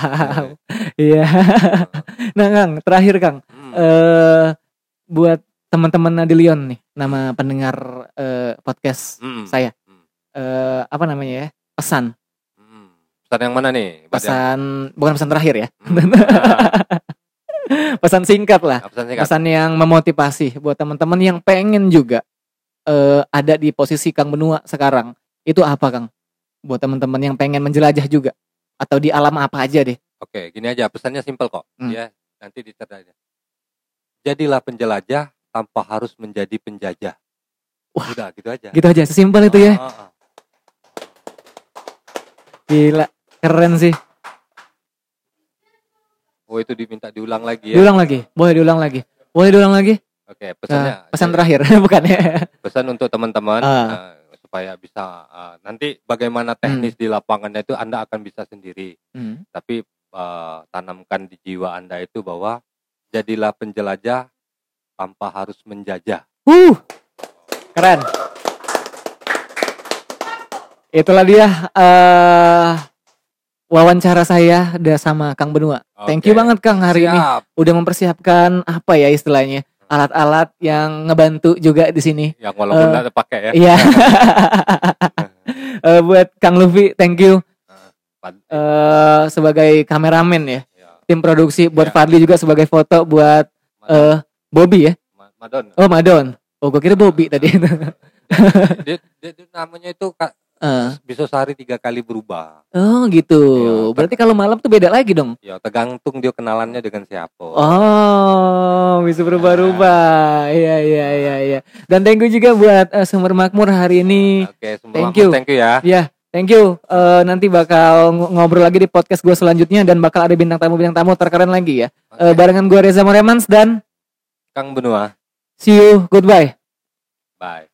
Iya. Nah, Kang, terakhir Kang, Hmm. eh buat teman-teman Nadilion nih, nama pendengar eh, podcast Hmm. saya, Hmm. eh apa namanya ya? Pesan. Hmm. Pesan yang mana nih? Buat yang- Pesan bukan pesan terakhir ya. Hmm. Nah, Pesan singkat lah. pesan singkat. Pesan yang memotivasi buat teman-teman yang pengen juga eh, ada di posisi Kang Benua sekarang. Itu apa, Kang? Buat teman-teman yang pengen menjelajah juga atau di alam apa aja deh. Oke, gini aja, pesannya simpel kok. Hmm. Ya, nanti dicatat aja. Jadilah penjelajah tanpa harus menjadi penjajah. Wah. Udah, gitu aja. Gitu aja, sesimpel itu ya. Ah, ah, ah. Gila, keren sih. Oh, itu diminta diulang lagi ya. Diulang lagi, boleh diulang lagi. Boleh diulang lagi? Oke, pesannya. Eh, pesan terakhir, bukan ya? Pesan untuk teman-teman Ah. eh, supaya bisa eh, nanti bagaimana teknis di lapangannya itu Anda akan bisa sendiri. Hmm. Tapi eh, tanamkan di jiwa Anda itu bahwa jadilah penjelajah tanpa harus menjajah. Uh, keren. Itulah dia eh wawancara saya udah sama Kang Benua. Thank you Oke. banget Kang hari ini Siap. udah mempersiapkan apa ya istilahnya alat-alat yang ngebantu juga di sini. Yang walaupun Eh, nggak pakai ya. Iya. Eh, buat Kang Luffy, thank you Pad- eh sebagai kameramen ya, ya. tim produksi. Buat Ya. Fadli juga sebagai foto. Buat eh Bobby ya. Ma- Madon. Oh Madon. Oh gue kira Bobby tadi. Dia, dia, dia namanya itu Kak, Eh, bisa sehari tiga kali berubah. oh gitu. Iya, Berarti kalau malam tuh beda lagi dong. Ya tergantung dia kenalannya dengan siapa. Oh, bisa berubah-ubah. Iya, iya, iya, iya. Dan thank you juga buat eh, Sumber Makmur hari ini. Oke, semua Thank you. Thank you ya. Ya, thank you. Eh, nanti bakal ng- ngobrol lagi di podcast gue selanjutnya dan bakal ada bintang tamu-bintang tamu terkeren lagi ya. Eh, Oke. barengan gue Reza Moremans dan Kang Benua. see you. Goodbye. Bye.